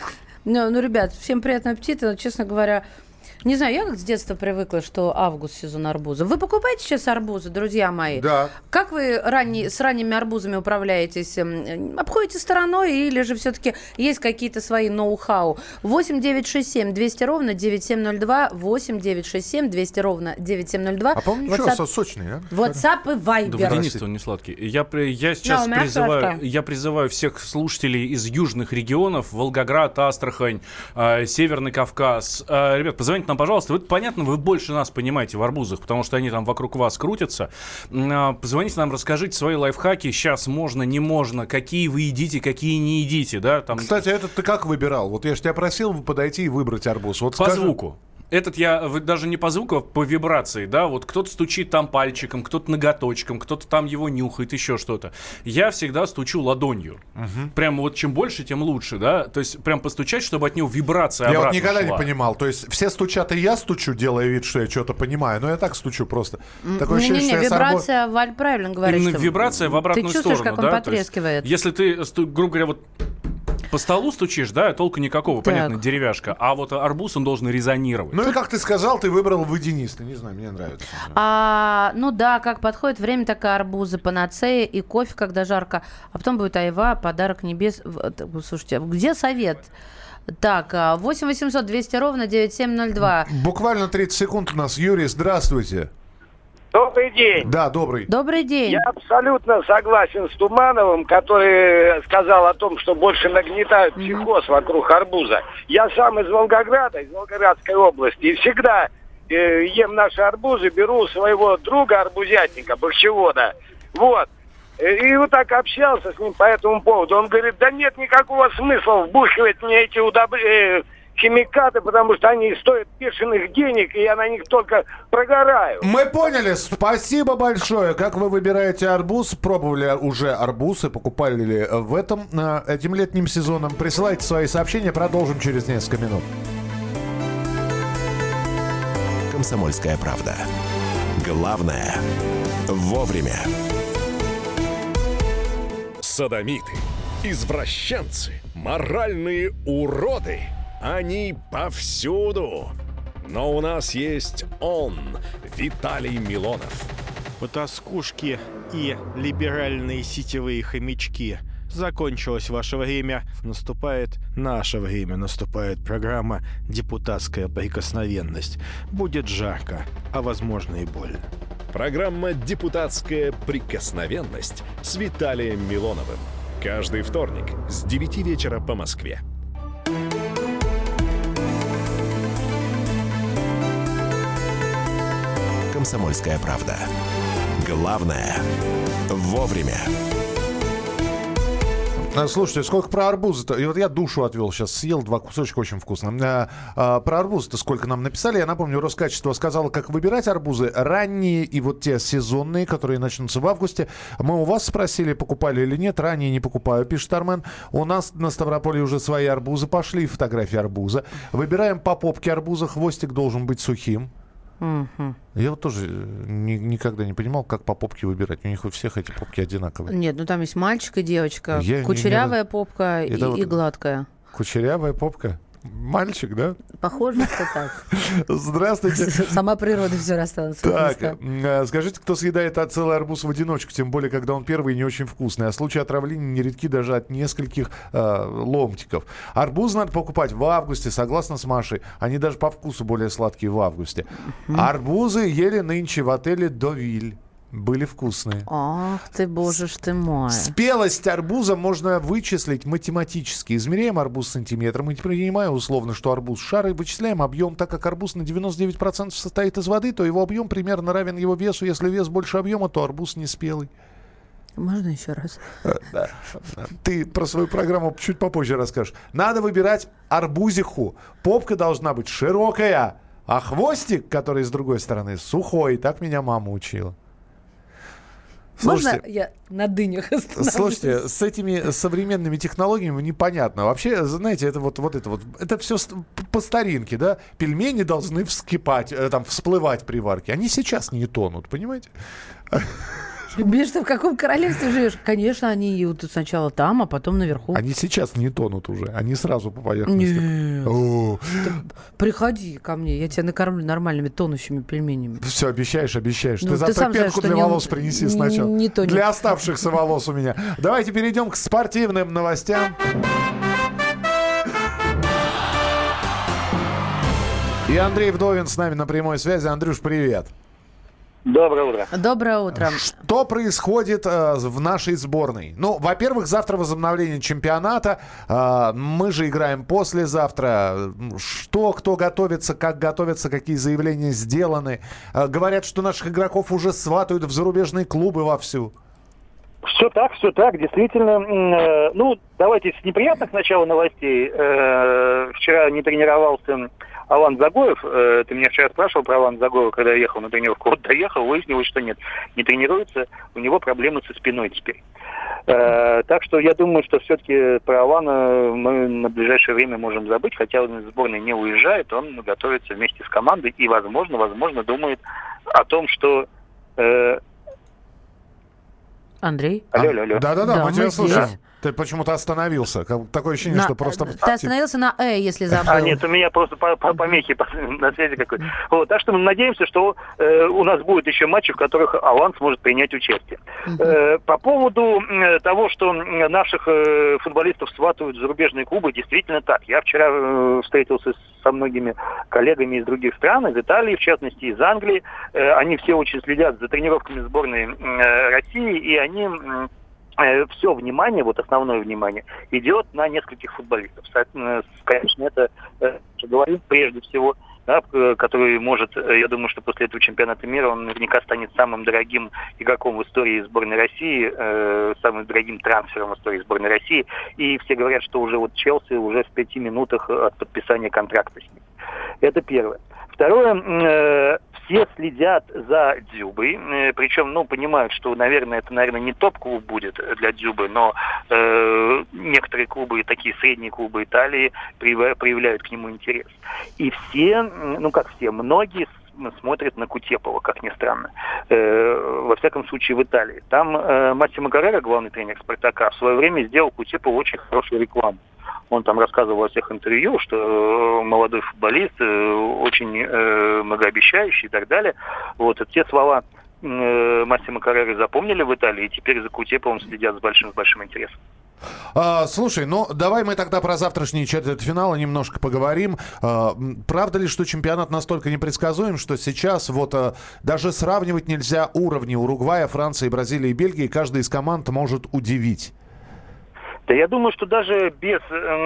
Ну, ребят, всем приятного аппетита. Но, честно говоря, не знаю, я как с детства привыкла, что август сезон арбуза. Вы покупаете сейчас арбузы, друзья мои? Да. Как вы с ранними арбузами управляетесь? Обходите стороной или же все-таки есть какие-то свои ноу-хау? 8-967 200 ровно 9702, 8-967 200 9702. А по-моему, ничего, сочный, а? WhatsApp и Viber. Да, водянистый он не сладкий. Я сейчас призываю всех слушателей из южных регионов, Волгоград, Астрахань, Северный Кавказ. Ребят, позвоните нам, пожалуйста. Вы, понятно, вы больше нас понимаете в арбузах, потому что они там вокруг вас крутятся. Позвоните нам, расскажите свои лайфхаки. Сейчас можно, не можно. Какие вы едите, какие не едите. Да? Там... Кстати, этот ты как выбирал? Вот я же тебя просил подойти и выбрать арбуз. Вот по звуку. Этот я даже не по звуку, а по вибрации, да, вот кто-то стучит там пальчиком, кто-то ноготочком, кто-то там его нюхает, еще что-то. Я всегда стучу ладонью. Прямо вот чем больше, тем лучше, да, то есть прям постучать, чтобы от него вибрация обратно шла. Я вот никогда не понимал, то есть все стучат, и я стучу, делая вид, что я что-то понимаю, но я так стучу просто. Такое ощущение, что я вибрация, Валь правильно говорит. Именно вибрация в обратную сторону, да. Ты чувствуешь, как он потрескивает. Если ты, грубо говоря, вот по столу стучишь, да, толку никакого, так. Понятно, деревяшка. А вот арбуз, он должен резонировать. Ну и как ты сказал, ты выбрал водянистый. Не знаю, мне нравится. Ну да, как подходит время, так и арбузы, панацея и кофе, когда жарко. А потом будет айва, подарок небес. Слушайте, где совет? Так, 8 800 200 ровно 9702. Буквально 30 секунд у нас. Юрий, здравствуйте. Добрый день. Да, добрый. Добрый день. Я абсолютно согласен с Тумановым, который сказал о том, что больше нагнетают психоз вокруг арбуза. Я сам из Волгограда, из Волгоградской области, и всегда ем наши арбузы, беру у своего друга арбузятника, борщевода. Вот. И вот так общался с ним по этому поводу. Он говорит, да нет никакого смысла вбухивать мне эти химикаты, потому что они стоят бешеных денег, и я на них только прогораю. Мы поняли. Спасибо большое. Как вы выбираете арбуз? Пробовали уже арбузы? Покупали ли этим летним сезоном? Присылайте свои сообщения. Продолжим через несколько минут. «Комсомольская правда». Главное – вовремя. Содомиты, извращенцы, моральные уроды. Они повсюду. Но у нас есть он, Виталий Милонов. Потаскушки и либеральные сетевые хомячки закончилось ваше время. Наступает наше время, наступает программа «Депутатская прикосновенность». Будет жарко, а возможно и больно. Программа «Депутатская прикосновенность» с Виталием Милоновым. Каждый вторник с 9 вечера по Москве. «Комсомольская правда». Главное – вовремя. Слушайте, сколько про арбузы-то? И вот я душу отвел сейчас, съел 2 кусочка, очень вкусно. Про арбузы-то сколько нам написали. Я напомню, Роскачество сказала, как выбирать арбузы. Ранние и вот те сезонные, которые начнутся в августе. Мы у вас спросили, покупали или нет. Ранние не покупаю, пишет Армен. У нас на Ставрополе уже свои арбузы. Пошли фотографии арбуза. Выбираем по попке арбуза. Хвостик должен быть сухим. Я вот тоже никогда не понимал, как по попке выбирать. У них у всех эти попки одинаковые. Нет, ну там есть мальчик и девочка. Кучерявая попка и гладкая. Кучерявая попка? Мальчик, да? Похоже, что так. Здравствуйте. Сама природа все рассталась. Так, скажите, кто съедает целый арбуз в одиночку, тем более, когда он первый и не очень вкусный. А случаи отравления нередки даже от нескольких ломтиков. Арбуз надо покупать в августе, согласно с Машей. Они даже по вкусу более сладкие в августе. Арбузы ели нынче в отеле «Довиль». Были вкусные. Ах ты, боже ж ты мой. Спелость арбуза можно вычислить математически. Измеряем арбуз сантиметром. И не принимая условно, что арбуз шар, и вычисляем объем. Так как арбуз на 99% состоит из воды, то его объем примерно равен его весу. Если вес больше объема, то арбуз не спелый. Можно еще раз? Да. Ты про свою программу чуть попозже расскажешь. Надо выбирать арбузиху. Попка должна быть широкая, а хвостик, который с другой стороны, сухой. Так меня мама учила. Слушайте, можно я на дынях остановлюсь? Слушайте, с этими современными технологиями непонятно. Вообще, знаете, это все по старинке, да? Пельмени должны вскипать, всплывать при варке. Они сейчас не тонут, понимаете? Бишь, ты в каком королевстве живешь? Конечно, они идут сначала там, а потом наверху. Они сейчас не тонут уже. Они сразу по поверхности. Нет. Приходи ко мне, я тебя накормлю нормальными тонущими пельменями. Все, обещаешь. Ты завтра пенку для волос принеси сначала. Не тонет. Для оставшихся волос у меня. Давайте перейдем к спортивным новостям. И Андрей Вдовин с нами на прямой связи. Андрюш, привет. Доброе утро. Доброе утро. Что происходит в нашей сборной? Ну, во-первых, завтра возобновление чемпионата. Мы же играем послезавтра. Что, кто готовится, как готовится, какие заявления сделаны? Говорят, что наших игроков уже сватают в зарубежные клубы вовсю. Все так, действительно. Давайте с неприятных сначала новостей. Вчера не тренировался Алан Загоев. Ты меня вчера спрашивал про Алана Загоева, когда я ехал на тренировку. Вот доехал, выяснилось, что нет, не тренируется, у него проблемы со спиной теперь. Так что я думаю, что все-таки про Алана мы на ближайшее время можем забыть, хотя он из сборной не уезжает, он готовится вместе с командой и, возможно, думает о том, что... Андрей? Алло. Да, мы тебя слушаем. Ты почему-то остановился. Такое ощущение, что просто... Ты остановился на если забыл. Нет, у меня просто помехи на связи какой-то. Вот, так что мы надеемся, что у нас будет еще матчи, в которых Алан сможет принять участие. По поводу того, что наших футболистов сватывают в зарубежные клубы, действительно так. Я вчера встретился со многими коллегами из других стран, из Италии, в частности, из Англии. Они все очень следят за тренировками сборной России, и они... все внимание, основное внимание, идет на нескольких футболистов. Конечно, это говорит прежде всего, да, который может, я думаю, что после этого чемпионата мира он наверняка станет самым дорогим игроком в истории сборной России, самым дорогим трансфером в истории сборной России. И все говорят, что уже Челси уже в 5 минутах от подписания контракта с ним. Это первое. Второе, все следят за Дзюбой, причем, понимают, что, это, не топ-клуб будет для Дзюбы, но некоторые клубы, такие средние клубы Италии, проявляют к нему интерес. И все, многие смотрят на Кутепова, как ни странно. Во всяком случае, в Италии. Там Массимо Каррера, главный тренер «Спартака», в свое время сделал Кутепову очень хорошую рекламу. Он там рассказывал во всех интервью, что молодой футболист, очень многообещающий и так далее. Вот, те слова Массимо Каррера запомнили в Италии, и теперь за Кутеповым следят с большим интересом. Слушай, ну давай мы тогда про завтрашние четвертьфиналы немножко поговорим. Правда ли, что чемпионат настолько непредсказуем, что сейчас вот даже сравнивать нельзя уровни Уругвая, Франции, Бразилии и Бельгии? Каждая из команд может удивить. Да я думаю, что даже без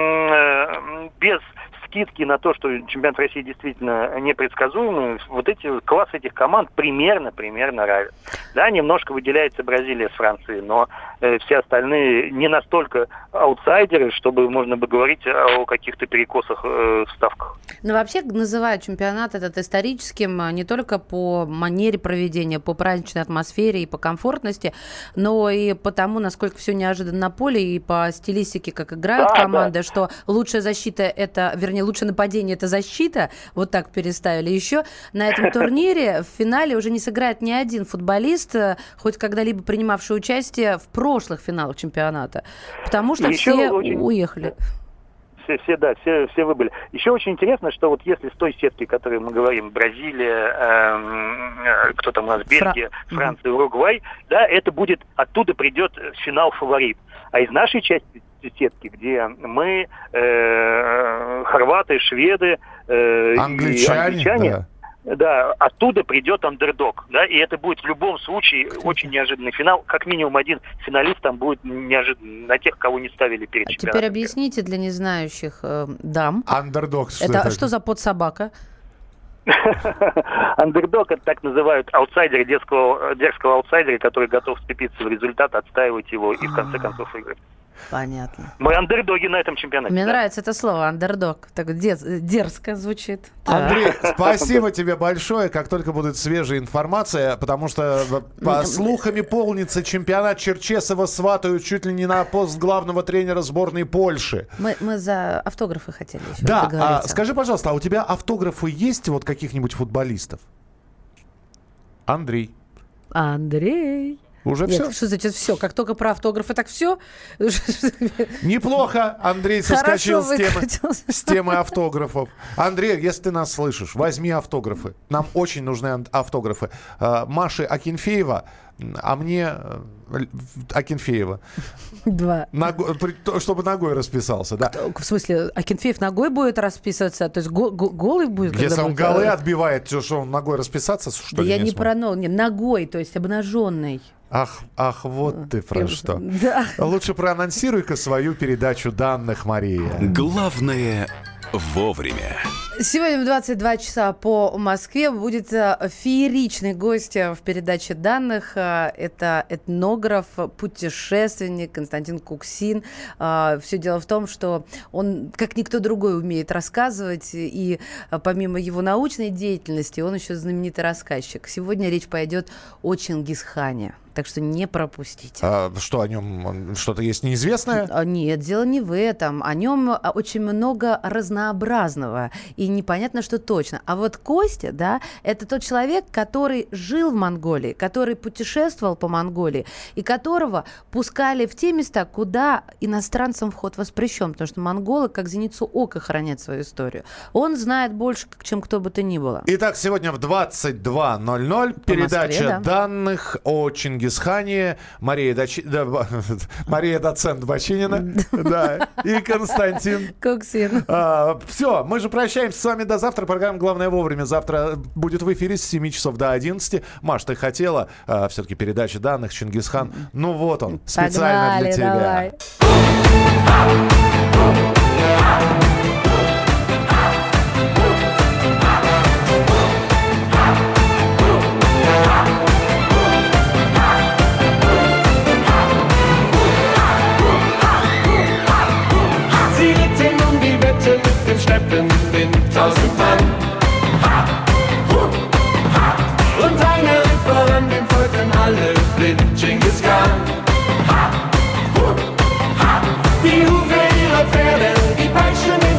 скидки на то, что чемпионат России действительно непредсказуемый, вот класс этих команд примерно равен. Да, немножко выделяется Бразилия с Францией, но все остальные не настолько аутсайдеры, чтобы можно бы говорить о каких-то перекосах в ставках. Но вообще называют чемпионат этот историческим не только по манере проведения, по праздничной атмосфере и по комфортности, но и по тому, насколько все неожиданно на поле, и по стилистике, как играют команды, что лучшая защита это, вернее, лучшее нападение это защита, вот так переставили. Еще на этом турнире в финале уже не сыграет ни один футболист, хоть когда-либо принимавший участие в прошлых финалах чемпионата, потому что все уехали. Все выбыли. Еще очень интересно, что вот если с той сетки, о которой мы говорим, Бразилия, кто там у нас, Бельгия, Франция, Уругвай, да, это будет, оттуда придет финал фаворит. А из нашей части сетки, где мы, хорваты, шведы, англичане, да, оттуда придет андердог, да, и это будет в любом случае очень неожиданный финал. Как минимум один финалист там будет неожиданный на тех, кого не ставили перед чемпионатом. Теперь объясните для незнающих дам. Андердог. Это что за подсобака? Андердог — это так называют аутсайдеры, дерзкого аутсайдера, который готов вцепиться в результат, отстаивать его и в конце концов выиграть. Понятно. Мы андердоги на этом чемпионате. Мне нравится это слово андердог. Так дерзко звучит. Андрей, спасибо тебе большое. Как только будет свежая информация, потому что по слухами полнится чемпионат, Черчесова сватают чуть ли не на пост главного тренера сборной Польши. Мы за автографы хотели еще договориться. Скажи, пожалуйста, а у тебя автографы есть вот каких-нибудь футболистов? Андрей. Уже все? Что значит все? Как только про автографы, так все? Неплохо Андрей соскочил с темы автографов. Андрей, если ты нас слышишь, возьми автографы. Нам очень нужны автографы. Маше Акинфеева, а мне Акинфеева. 2. Чтобы ногой расписался, да. В смысле, Акинфеев ногой будет расписываться? То есть голый будет? Если он голы отбивает, то что он ногой расписаться? Что да я не про ногой, то есть обнаженный. Ах, вот ты про что. Да. Лучше проанонсируй-ка свою передачу данных, Мария. Главное вовремя. Сегодня в 22 часа по Москве будет фееричный гость в передаче данных. Это этнограф, путешественник Константин Куксин. Все дело в том, что он, как никто другой, умеет рассказывать. И помимо его научной деятельности, он еще знаменитый рассказчик. Сегодня речь пойдет о Чингисхане. Так что не пропустите. Что о нем? Что-то есть неизвестное? Нет, дело не в этом. О нем очень много разнообразного. И непонятно, что точно. А вот Костя, да, это тот человек, который жил в Монголии, который путешествовал по Монголии, и которого пускали в те места, куда иностранцам вход воспрещен. Потому что монголы, как зеницу ока, хранят свою историю. Он знает больше, чем кто бы то ни было. Итак, сегодня в 22:00 передача Москве, да. данных о Чингисхане. Мария доцент Бочинина. Да. И Константин Куксин. Все, мы же прощаемся с вами до завтра. Программа «Главное вовремя» завтра будет в эфире с 7 часов до 11. Маш, ты хотела все-таки передачи данных Чингисхан? Ну вот он, специально для тебя. Давай. Sie ritten um die Wette mit dem Steppenwind 1000 Mann. Und einer ritt voran, dem folgten alle blind, Genghis Khan. Die Hufe ihrer Pferde, die Peitschen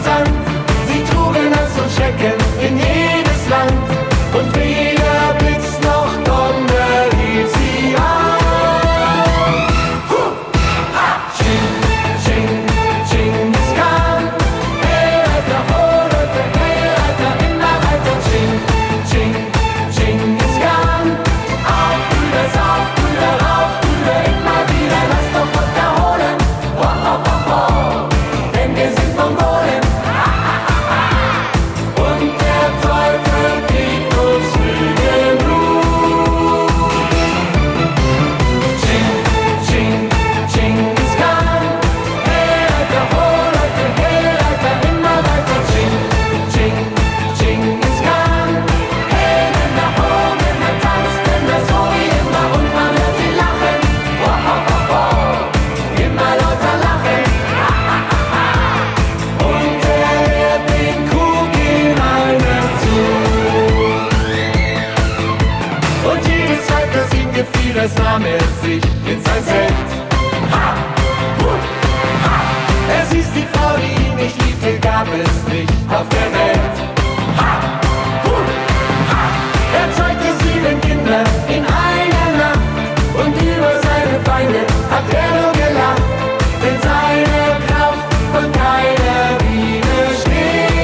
Feinde hat nur gelacht, denn seine Kraft und keine Widerstehen.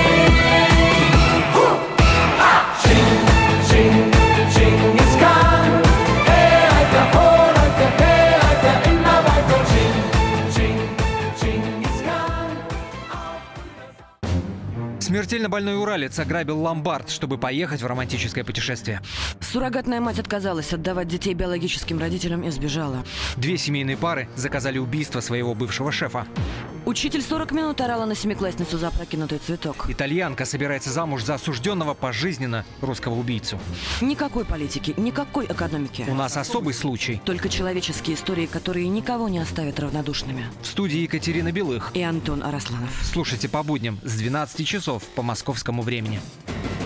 Ching, ching, Genghis Khan. Hey, Alter, oh, Alter, hey, Alter, immer weiter. Ching, ching, Genghis Khan. Смертельно больной уралец ограбил ломбард, чтобы поехать в романтическое путешествие. Суррогатная мать отказалась отдавать детей биологическим родителям и сбежала. 2 семейные пары заказали убийство своего бывшего шефа. Учитель 40 минут орала на семиклассницу за опрокинутый цветок. Итальянка собирается замуж за осужденного пожизненно русского убийцу. Никакой политики, никакой экономики. У нас особый случай. Только человеческие истории, которые никого не оставят равнодушными. В студии Екатерина Белых и Антон Арасланов. Слушайте по будням с 12 часов по московскому времени.